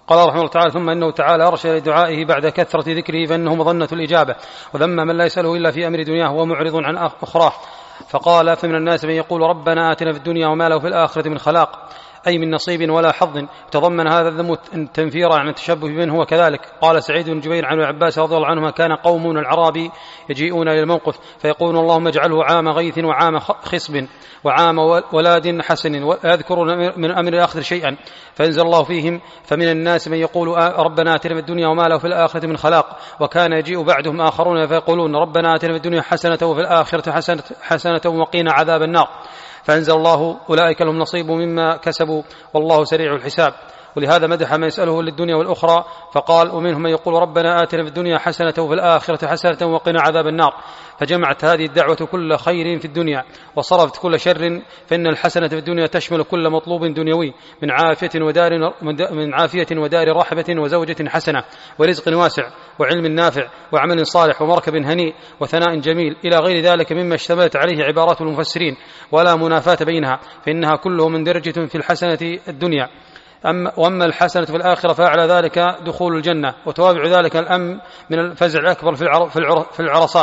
قال رحمه الله تعالى: ثم إنه تعالى أرشد لدعائه بعد كثرة ذكره فإنه مظنة الإجابة، وذم من لا يسأله إلا في أمر دنياه ومعرض عن أخراه. فقال: فمن الناس من يقول ربنا آتنا في الدنيا وما له في الآخرة من خلاق، أي من نصيب ولا حظ. تضمن هذا الذم تنفيرا عن التشبه بمن هو كذلك. قال سعيد بن جبير عن عباس رضي الله عنهما: كان قوم من العرب يجيئون إلى الموقف فيقولون اللهم اجعله عام غيث وعام خصب وعام ولاد حسن، ويذكرون من أمر الآخرة شيئا، فأنزل الله فيهم: فمن الناس من يقول ربنا آتنا في الدنيا وما له في الآخرة من خلاق. وكان يجيء بعدهم آخرون فيقولون ربنا آتنا في الدنيا حسنة وفي الآخرة حسنة, حسنة وقينا عذاب النار، فأنزل الله: أولئك لهم نصيب مما كسبوا والله سريع الحساب. ولهذا مدح من يسأله للدنيا والأخرى فقال: ومنهم من يقول ربنا آتنا في الدنيا حسنة وفي الآخرة حسنة وقنا عذاب النار. فجمعت هذه الدعوة كل خير في الدنيا وصرفت كل شر، فإن الحسنة في الدنيا تشمل كل مطلوب دنيوي من عافية ودار من عافية ودار رحبة وزوجة حسنة ورزق واسع وعلم نافع وعمل صالح ومركب هنيء وثناء جميل إلى غير ذلك مما اشتملت عليه عبارات المفسرين، ولا منافاة بينها، فإنها كله من درجة في الحسنة الدنيا. أما وأما الحسنة في الآخرة فأعلى ذلك دخول الجنة، وتوابع ذلك الأمن من الفزع الأكبر في العرصات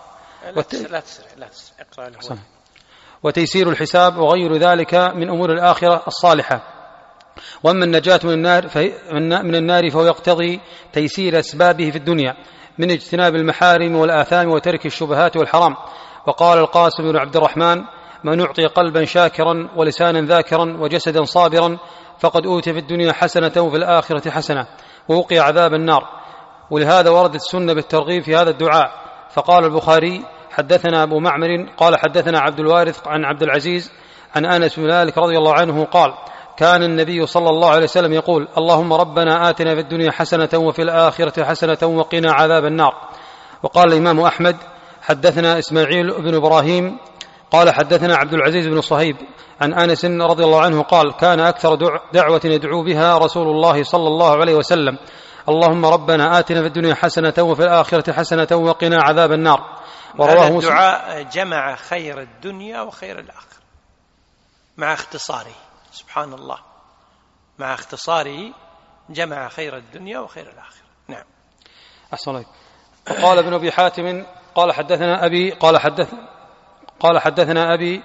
وتيسير الحساب وغير ذلك من أمور الآخرة الصالحة. وأما النجاة من النار من النار فهو يقتضي تيسير أسبابه في الدنيا من اجتناب المحارم والآثام وترك الشبهات والحرام. وقال القاسم بن عبد الرحمن: من يعطي قلبا شاكرا ولسانا ذاكرا وجسدا صابرا فقد أوتي في الدنيا حسنة وفي الآخرة حسنة ووقي عذاب النار. ولهذا وردت السنة بالترغيب في هذا الدعاء. فقال البخاري: حدثنا أبو معمر قال حدثنا عبد الوارث عن عبد العزيز عن أنس بن مالك رضي الله عنه قال: كان النبي صلى الله عليه وسلم يقول: اللهم ربنا آتنا في الدنيا حسنة وفي الآخرة حسنة وقنا عذاب النار. وقال الإمام أحمد: حدثنا إسماعيل بن إبراهيم قال حدثنا عبد العزيز بن صهيب عن أنس رضي الله عنه قال: كان أكثر دعوة يدعو بها رسول الله صلى الله عليه وسلم: اللهم ربنا آتنا في الدنيا حسنة وفي الآخرة حسنة وقنا عذاب النار. ورواه مسلم. الدعاء جمع خير الدنيا وخير الآخرة مع اختصاره، سبحان الله، مع اختصاره جمع خير الدنيا وخير الآخرة. نعم. أحسن عليك. قال ابن أبي حاتم قال حدثنا أبي قال حدثنا قال حدثنا أبي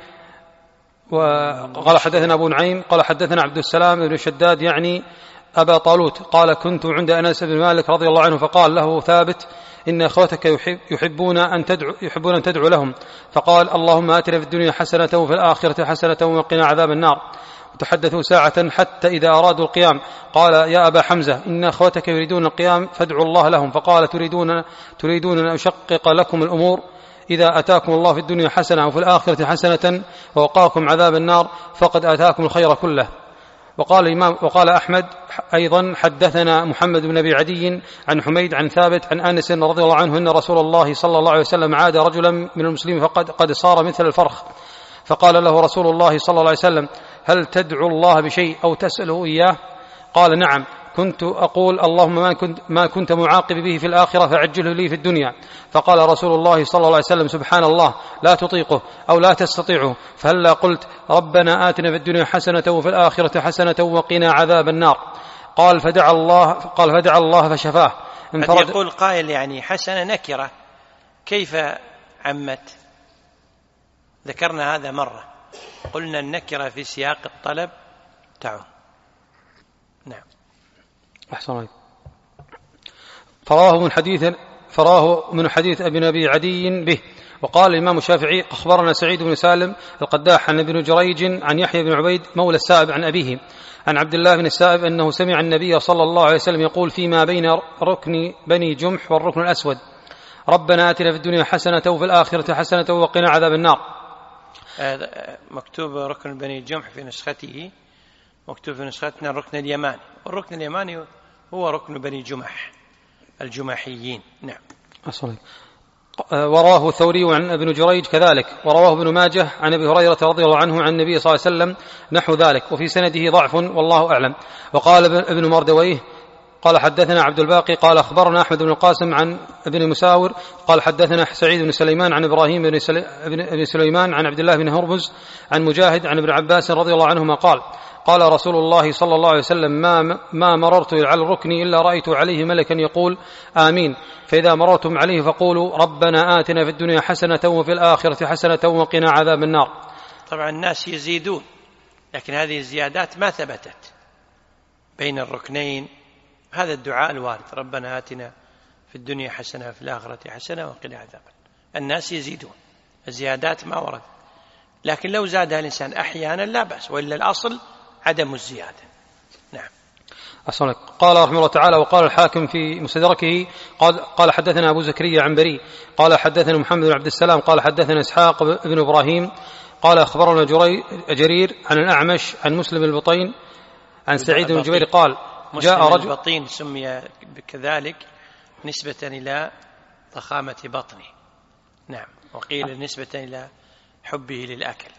وقال حدثنا أبو نعيم قال حدثنا عبد السلام بن شداد يعني أبا طالوت قال: كنت عند أنس بن مالك رضي الله عنه فقال له ثابت: إن أخوتك يحب يحبون أن تدعو يحبون أن تدعو لهم، فقال: اللهم آتنا في الدنيا حسنة وفي الآخرة حسنة وقنا عذاب النار. وتحدثوا ساعة حتى إذا أرادوا القيام قال: يا أبا حمزة إن أخوتك يريدون القيام فادعوا الله لهم. فقال: تريدون تريدون أن أشقق لكم الأمور؟ إذا أتاكم الله في الدنيا حسنة وفي الآخرة حسنة ووقاكم عذاب النار فقد آتاكم الخير كله. وقال الإمام وقال أحمد أيضا: حدثنا محمد بن أبي عدي عن حميد عن ثابت عن أنس رضي الله عنه أن رسول الله صلى الله عليه وسلم عاد رجلا من المسلمين فقد قد صار مثل الفرخ، فقال له رسول الله صلى الله عليه وسلم: هل تدعو الله بشيء أو تسأله إياه؟ قال: نعم، كنت أقول: اللهم ما كنت, ما كنت معاقب به في الآخرة فعجله لي في الدنيا. فقال رسول الله صلى الله عليه وسلم: سبحان الله، لا تطيقه أو لا تستطيعه، فهلا قلت: ربنا آتنا في الدنيا حسنة وفي الآخرة حسنة وقنا عذاب النار. قال فدعا الله قال فدعا الله فشفاه. قد يقول قائل: يعني حسنة نكرة كيف عمت؟ ذكرنا هذا مرة، قلنا النكرة في سياق الطلب تعم. نعم. أحسن عليك. فراه من حديث فراه من حديث ابن أبي عدي به. وقال الإمام الشافعي: أخبرنا سعيد بن سالم القداح عن ابن جريج عن يحيى بن عبيد مولى السائب عن أبيه عن عبد الله بن السائب أنه سمع النبي صلى الله عليه وسلم يقول فيما بين ركن بني جمح والركن الأسود: ربنا آتنا في الدنيا حسنة وفي الآخرة حسنة وقنا عذاب النار. مكتوب ركن بني جمح في نسخته، مكتوب في نسختنا الركن اليماني، والركن اليماني هو ركن بني جمح الجماحيين. نعم. أصلي. وراه الثوري عن ابن جريج كذلك، ورواه ابن ماجه عن ابي هريرة رضي الله عنه عن النبي صلى الله عليه وسلم نحو ذلك، وفي سنده ضعف والله أعلم. وقال ابن مردويه قال حدثنا عبد الباقي قال أخبرنا أحمد بن القاسم عن ابن مساور قال حدثنا سعيد بن سليمان عن إبراهيم بن, سلي... بن سليمان عن عبد الله بن هرمز عن مجاهد عن ابن عباس رضي الله عنهما قال: قال رسول الله صلى الله عليه وسلم ما, ما مررت على الركن إلا رأيت عليه ملكا يقول آمين، فإذا مررتم عليه فقولوا ربنا آتنا في الدنيا حسنة وفي الآخرة حسنة وقنا عذاب النار. طبعا الناس يزيدون، لكن هذه الزيادات ما ثبتت بين الركنين. هذا الدعاء الوارد ربنا آتنا في الدنيا حسنة في الآخرة حسنة وقنا عذاب. الناس يزيدون، الزيادات ما ورد، لكن لو زادها الإنسان أحيانا لا بأس، وإلا الأصل عدم الزيادة. نعم. أصلك. قال رحمه الله تعالى: وقال الحاكم في مستدركه قال, قال حدثنا أبو زكريا عنبري قال حدثنا محمد بن عبد السلام قال حدثنا إسحاق بن إبراهيم قال أخبرنا جرير عن الأعمش عن مسلم البطين عن سعيد بن جبير قال جاء رجل. البطين سمي كذلك نسبة إلى ضخامة بطنه. نعم. وقيل نسبة إلى حبه للأكل.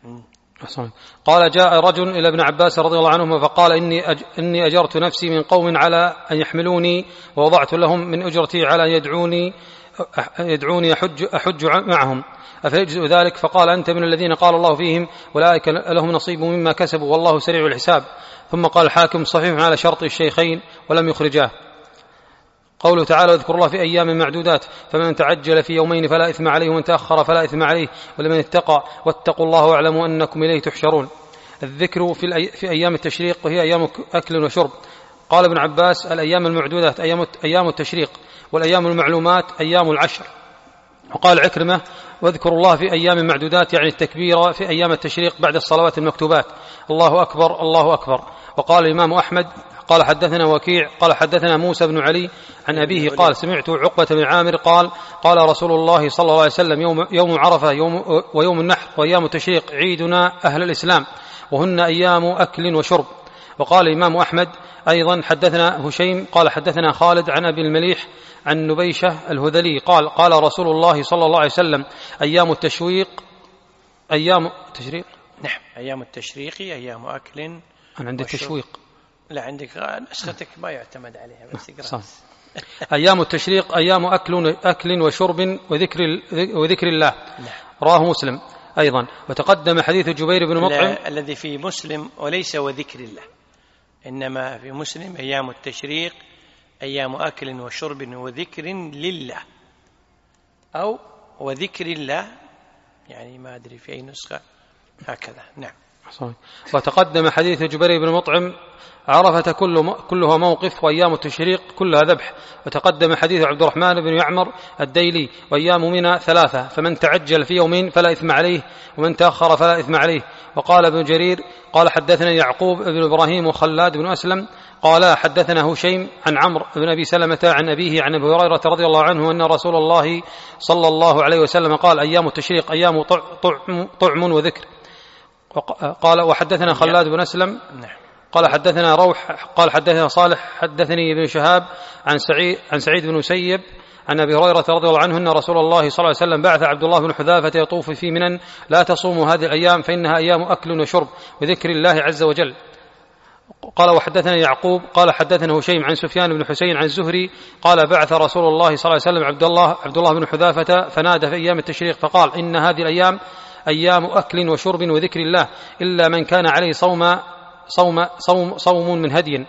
قال جاء رجل إلى ابن عباس رضي الله عنهما فقال إني, أج... إني أجرت نفسي من قوم على أن يحملوني ووضعت لهم من أجرتي على أن يدعوني يدعوني أحج, أحج معهم أفيجزء ذلك؟ فقال أنت من الذين قال الله فيهم أولئك لهم نصيب مما كسبوا والله سريع الحساب. ثم قال الحاكم صحيح على شرط الشيخين ولم يخرجاه. قوله تعالى: واذكر الله في أيام معدودات، فمن تعجل في يومين فلا إثم عليه ومن تأخر فلا إثم عليه ولمن اتقى واتقوا الله واعلموا أنكم إليه تحشرون. الذكر في, الأي... في أيام التشريق وهي أيام أكل وشرب. قال ابن عباس: الأيام المعدودات أيام, أيام التشريق، والأيام المعلومات أيام العشر. وقال عكرمة: واذكروا الله في أيام معدودات يعني التكبير في أيام التشريق بعد الصلوات المكتوبات، الله أكبر الله أكبر. وقال الإمام أحمد قال حدثنا وكيع قال حدثنا موسى بن علي عن أبيه قال سمعت عقبة بن عامر قال قال رسول الله صلى الله عليه وسلم: يوم, يوم عرفة يوم ويوم النحر وأيام التشريق عيدنا أهل الإسلام وهن أيام أكل وشرب. وقال الإمام أحمد أيضا حدثنا هشيم قال حدثنا خالد عن أبي المليح عن نبيشة الهذلي قال قال رسول الله صلى الله عليه وسلم: أيام التشويق أيام التشريق. نعم. أيام التشريق أيام أكل. أنا عندي التشويق. لا عندك نسختك ما يعتمد عليها بس اقرأ. أيام التشريق أيام أكل أكل وشرب وذكر وذكر الله. نعم. رواه مسلم أيضا. وتقدم حديث جبير بن مطعم الذي في مسلم وليس وذكر الله، إنما في مسلم أيام التشريق أيام أكل وشرب وذكر لله، أو وذكر الله، يعني ما أدري في أي نسخة هكذا. نعم. وتقدم حديث جبير بن مطعم عرفة كل كلها موقف وأيام التشريق كلها ذبح. وتقدم حديث عبد الرحمن بن يعمر الديلي وأيام منى ثلاثة، فمن تعجل في يومين فلا إثم عليه ومن تأخر فلا إثم عليه. وقال ابن جرير قال حدثنا يعقوب بن إبراهيم وخلاد بن أسلم قال حدثنا هشيم عن عمرو بن أبي سلمة عن أبيه عن أبي هريرة رضي الله عنه أن رسول الله صلى الله عليه وسلم قال: أيام التشريق أيام طعم, طعم وذكر. قال وحدثنا خلاد بن أسلم قال حدثنا روح قال حدثنا صالح حدثني ابن شهاب عن سعيد عن سعيد بن مسيب عن أبي هريرة رضي الله عنه أن رسول الله صلى الله عليه وسلم بعث عبد الله بن حذافة يطوف في منى: لا تصوموا هذه الأيام فإنها أيام أكل وشرب وذكر الله عز وجل. قال وحدثنا يعقوب قال حدثنا هشيم عن سفيان بن حسين عن الزهري قال بعث رسول الله صلى الله عليه وسلم عبد الله عبد الله بن حذافة فنادى في أيام التشريق فقال: إن هذه الأيام أيام أكل وشرب وذكر الله إلا من كان عليه صوم صوم صوم, صوم من هدي.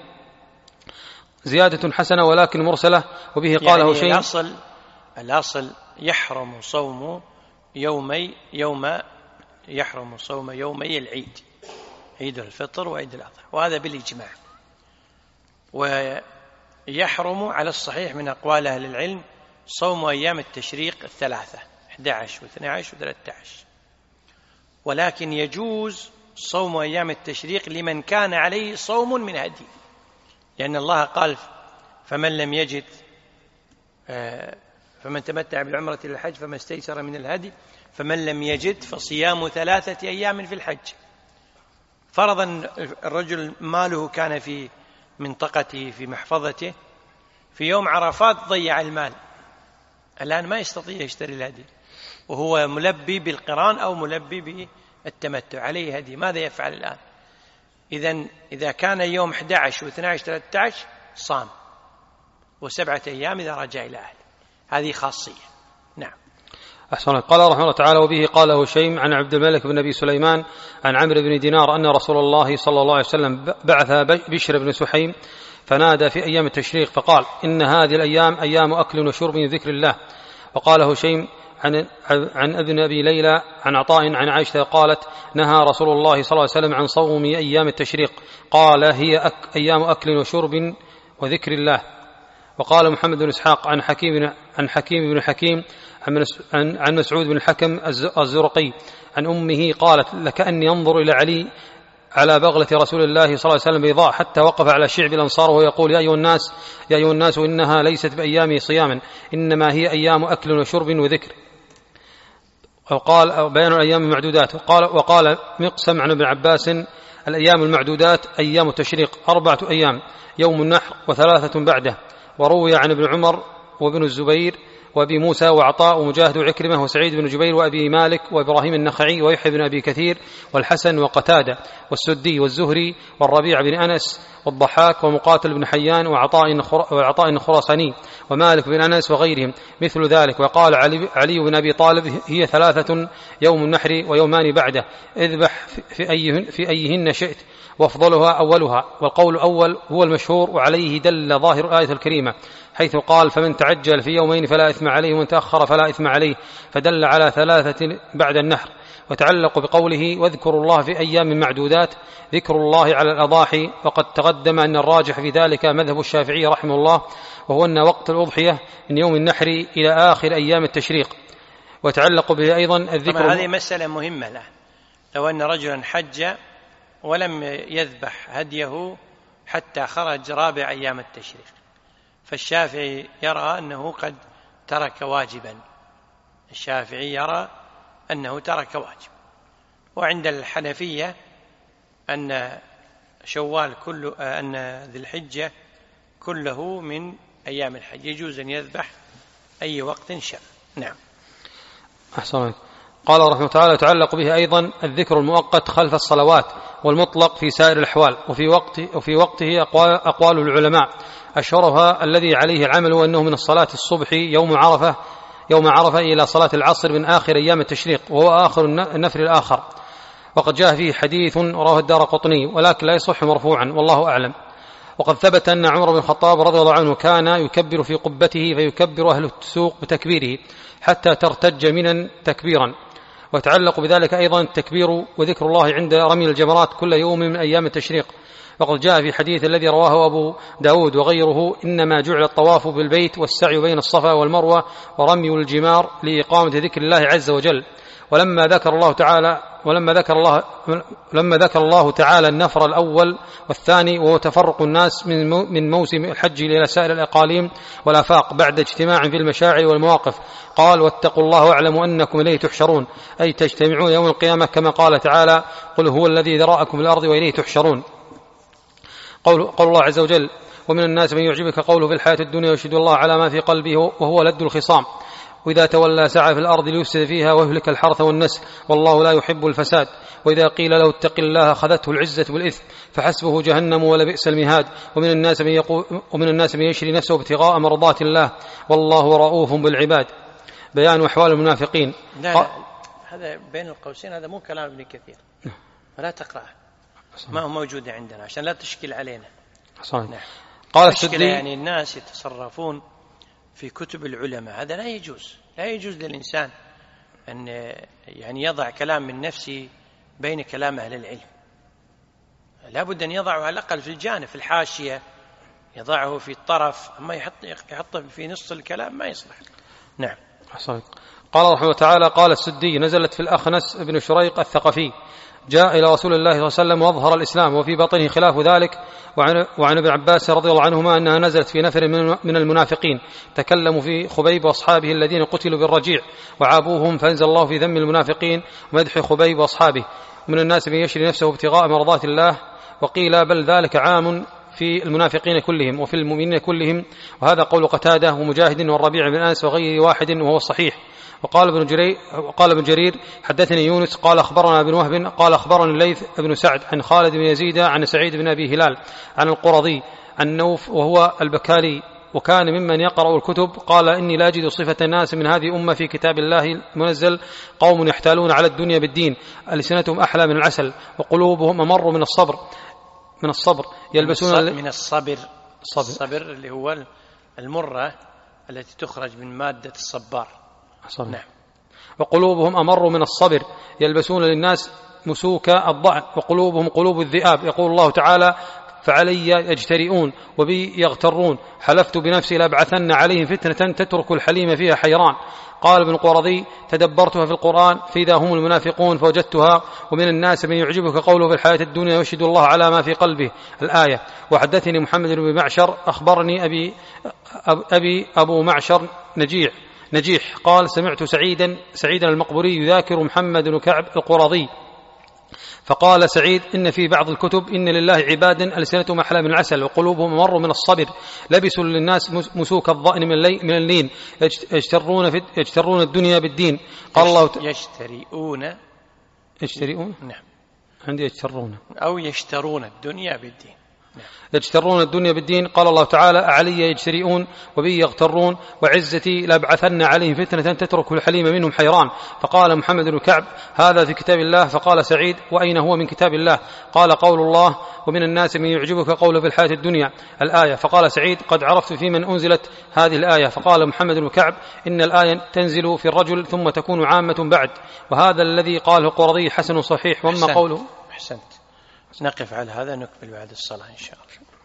زيادة حسنة ولكن مرسلة. وبه قال يعني هشيم الأصل, الأصل يحرم صوم يومي يوم يحرم صوم يومي العيد، عيد الفطر وعيد الأضحى، وهذا بالإجماع. ويحرم على الصحيح من أقوال أهل العلم صوم أيام التشريق الثلاثة أحد عشر واثني عشر وثلاثة عشر، ولكن يجوز صوم أيام التشريق لمن كان عليه صوم من هدي، لأن الله قال: فمن لم يجد فمن تمتع بالعمرة إلى الحج فما استيسر من الهدي فمن لم يجد فصيام ثلاثة أيام في الحج. فرضا الرجل ماله كان في منطقته في محفظته، في يوم عرفات ضيع المال، الآن ما يستطيع يشتري الهدي وهو ملبي بالقران أو ملبي بالتمتع، عليه هدي، ماذا يفعل الآن؟ إذن إذا كان يوم أحد عشر واثني عشر وثلاثة عشر صام، وسبعة أيام إذا رجع إلى أهله، هذه خاصية. نعم. أحسن. قال رحمه الله تعالى: وبه قال هشيم عن عبد الملك بن أبي سليمان عن عمرو بن دينار أن رسول الله صلى الله عليه وسلم بعث بشر بن سحيم فنادى في أيام التشريق فقال: إن هذه الأيام أيام أكل وشرب من ذكر الله. وقال هشيم عن, عن ابن أبي ليلى عن عطاء عن عائشة قالت: نهى رسول الله صلى الله عليه وسلم عن صوم أيام التشريق، قال: هي أك أيام أكل وشرب وذكر الله. وقال محمد بن إسحاق عن حكيم عن حكيم بن حكيم عن, عن مسعود بن الحكم الزرقي عن أمه قالت: لكأني أنظر إلى علي على بغلة رسول الله صلى الله عليه وسلم بيضاء حتى وقف على شعب الأنصار ويقول: يا أيها الناس يا أيها الناس إنها ليست بأيام صيام، إنما هي أيام أكل وشرب وذكر. وقال بيان الأيام المعدودات. وقال, وقال مقسم عن ابن عباس: الأيام المعدودات أيام التشريق أربعة أيام، يوم النحر وثلاثة بعده. وروي عن ابن عمر وابن الزبير وأبي موسى وعطاء ومجاهد وعكرمة وسعيد بن جبير وأبي مالك وإبراهيم النخعي ويحيى بن أبي كثير والحسن وقتادة والسدي والزهري والربيع بن أنس والضحاك ومقاتل بن حيان وعطاء الخراساني ومالك بن أنس وغيرهم مثل ذلك. وقال علي, علي بن أبي طالب: هي ثلاثة، يوم النحر ويومان بعده، اذبح في أيهن, في أيهن شئت، وافضلها أولها. والقول الأول هو المشهور، وعليه دل ظاهر الآية الكريمة حيث قال: فمن تعجل في يومين فلا إثم عليه، ومن تأخر فلا إثم عليه، فدل على ثلاثة بعد النحر. وتعلق بقوله: واذكروا الله في أيام معدودات، ذكر الله على الأضاحي. وقد تقدم أن الراجح في ذلك مذهب الشافعي رحمه الله، وهو أن وقت الأضحية من يوم النحر إلى آخر أيام التشريق. وتعلق به أيضا الذكر. هذه مسألة مهمة له. لو أن رجلا حج ولم يذبح هديه حتى خرج رابع أيام التشريق، فالشافعي يرى أنه قد ترك واجبا، الشافعي يرى أنه ترك واجب. وعند الحنفية أن شوال كله أن ذي الحجة كله من أيام الحج، يجوز أن يذبح أي وقت شاء. نعم. أحسن. قال رحمه الله تعالى: يتعلق به أيضا الذكر المؤقت خلف الصلوات والمطلق في سائر الأحوال. وفي وقته, وفي وقته أقوال, أقوال العلماء أشهرها الذي عليه العمل، وأنه من الصلاة الصبح يوم عرفة يوم عرفة إلى صلاة العصر من آخر أيام التشريق، وهو آخر النفر الآخر. وقد جاء فيه حديث رواه الدارقطني ولكن لا يصح مرفوعا، والله أعلم. وقد ثبت أن عمر بن الخطاب رضي الله عنه كان يكبر في قبته فيكبر أهل السوق بتكبيره حتى ترتج منا تكبيرا. ويتعلق بذلك أيضا التكبير وذكر الله عند رمي الجمرات كل يوم من أيام التشريق. وقد جاء في حديث الذي رواه أبو داود وغيره: إنما جعل الطواف بالبيت والسعي بين الصفا والمروة ورمي الجمار لإقامة ذكر الله عز وجل. ولما ذكر الله تعالى ولما ذكر الله لما ذكر الله تعالى النفر الأول والثاني، وهو تفرق الناس من من موسم الحج إلى سائر الأقاليم والآفاق بعد اجتماع في المشاعر والمواقف، قال: واتقوا الله واعلموا أنكم إليه تحشرون، أي تجتمعون يوم القيامة، كما قال تعالى: قل هو الذي ذرأكم في الأرض وإليه تحشرون. قول, قول الله عز وجل: ومن الناس من يعجبك قوله في الحياة الدنيا ويشهد الله على ما في قلبه وهو لد الخصام، وإذا تولى سعى في الأرض ليفسد فيها ويهلك الحرث والنسل والله لا يحب الفساد، وإذا قيل له اتق الله أخذته العزة بالإثم فحسبه جهنم ولبئس المهاد. ومن الناس من يقول ومن الناس من يشري نفسه ابتغاء مرضات الله والله رؤوف بالعباد. بيان أحوال المنافقين. لا لا هذا بين القوسين هذا مو كلام ابن كثير، فلا تقرأه، ما هو موجود عندنا عشان لا تشكل علينا. نعم. قال السدي يعني الناس يتصرفون في كتب العلماء، هذا لا يجوز. لا يجوز للإنسان أن يعني يضع كلام من نفسه بين كلام أهل العلم، لا بد أن يضعه على الأقل في الجانب، في الحاشية، يضعه في الطرف، أما يحط يحطه في نص الكلام ما يصلح. نعم. حسن. قال رحمه الله تعالى: قال السدي: نزلت في الأخنس بن شريق الثقفي، جاء إلى رسول الله صلى الله عليه وسلم وأظهر الإسلام، وفي باطنه خلاف ذلك. وعن, وعن ابن عباس رضي الله عنهما أنها نزلت في نفر من المنافقين تكلموا في خبيب وأصحابه الذين قتلوا بالرجيع وعابوهم، فأنزل الله في ذم المنافقين ومدح خبيب وأصحابه. من الناس من يشري نفسه ابتغاء مرضات الله، وقيل بل ذلك عام في المنافقين كلهم وفي المؤمنين كلهم، وهذا قول قتادة ومجاهد والربيع بن أنس وغير واحد وهو الصحيح. وقال ابن جرير وقال ابن جرير: حدثني يونس قال أخبرنا ابن وهب قال أخبرني الليث بن سعد عن خالد بن يزيد عن سعيد بن أبي هلال عن القرظي عن نوف وهو البكالي وكان ممن يقرأ الكتب. قال إني لا أجد صفة الناس من هذه الأمة في كتاب الله المنزل قوم يحتالون على الدنيا بالدين ألسنتهم أحلى من العسل وقلوبهم أمر من الصبر من الصبر يلبسون من الصبر الصبر, الصبر اللي هو المرة التي تخرج من مادة الصبار. صبر. نعم. وقلوبهم أمر من الصبر يلبسون للناس مسوك الضأن وقلوبهم قلوب الذئاب. يقول الله تعالى فعلي يجترئون وبي يغترون حلفت بنفسي لأبعثن عليهم فتنة تترك الحليم فيها حيران. قال ابن القرظي تدبرتها في القرآن فإذا هم المنافقون فوجدتها ومن الناس من يعجبك قوله في الحياة الدنيا ويشهد الله على ما في قلبه الآية. وحدثني محمد بن معشر أخبرني أبي, أبي أبو معشر نجيح نجيح قال سمعت سعيدا سعيدا المقبوري يذاكر محمد بن كعب القرظي فقال سعيد إن في بعض الكتب إن لله عبادا ألسنتهم أحلى من العسل وقلوبهم أمر من الصبر لبسوا للناس مسوك الضأن من اللين يجترون, في يجترون الدنيا بالدين. قال الله يشترون يشترون نعم عندي يجترون أو يشترون الدنيا بالدين يجترون الدنيا بالدين. قال الله تعالى علي يجترئون وبي يغترون وعزتي لأبعثن عليهم فتنة تترك الحليم منهم حيران. فقال محمد بن كعب هذا في كتاب الله. فقال سعيد وأين هو من كتاب الله؟ قال قول الله ومن الناس من يعجبك قوله في الحياة الدنيا الآية. فقال سعيد قد عرفت في من أنزلت هذه الآية. فقال محمد بن كعب إن الآية تنزل في الرجل ثم تكون عامة بعد وهذا الذي قاله القرظي حسن صحيح. وما قوله أحسنت. نقف على هذا نكمل بعد الصلاة إن شاء الله.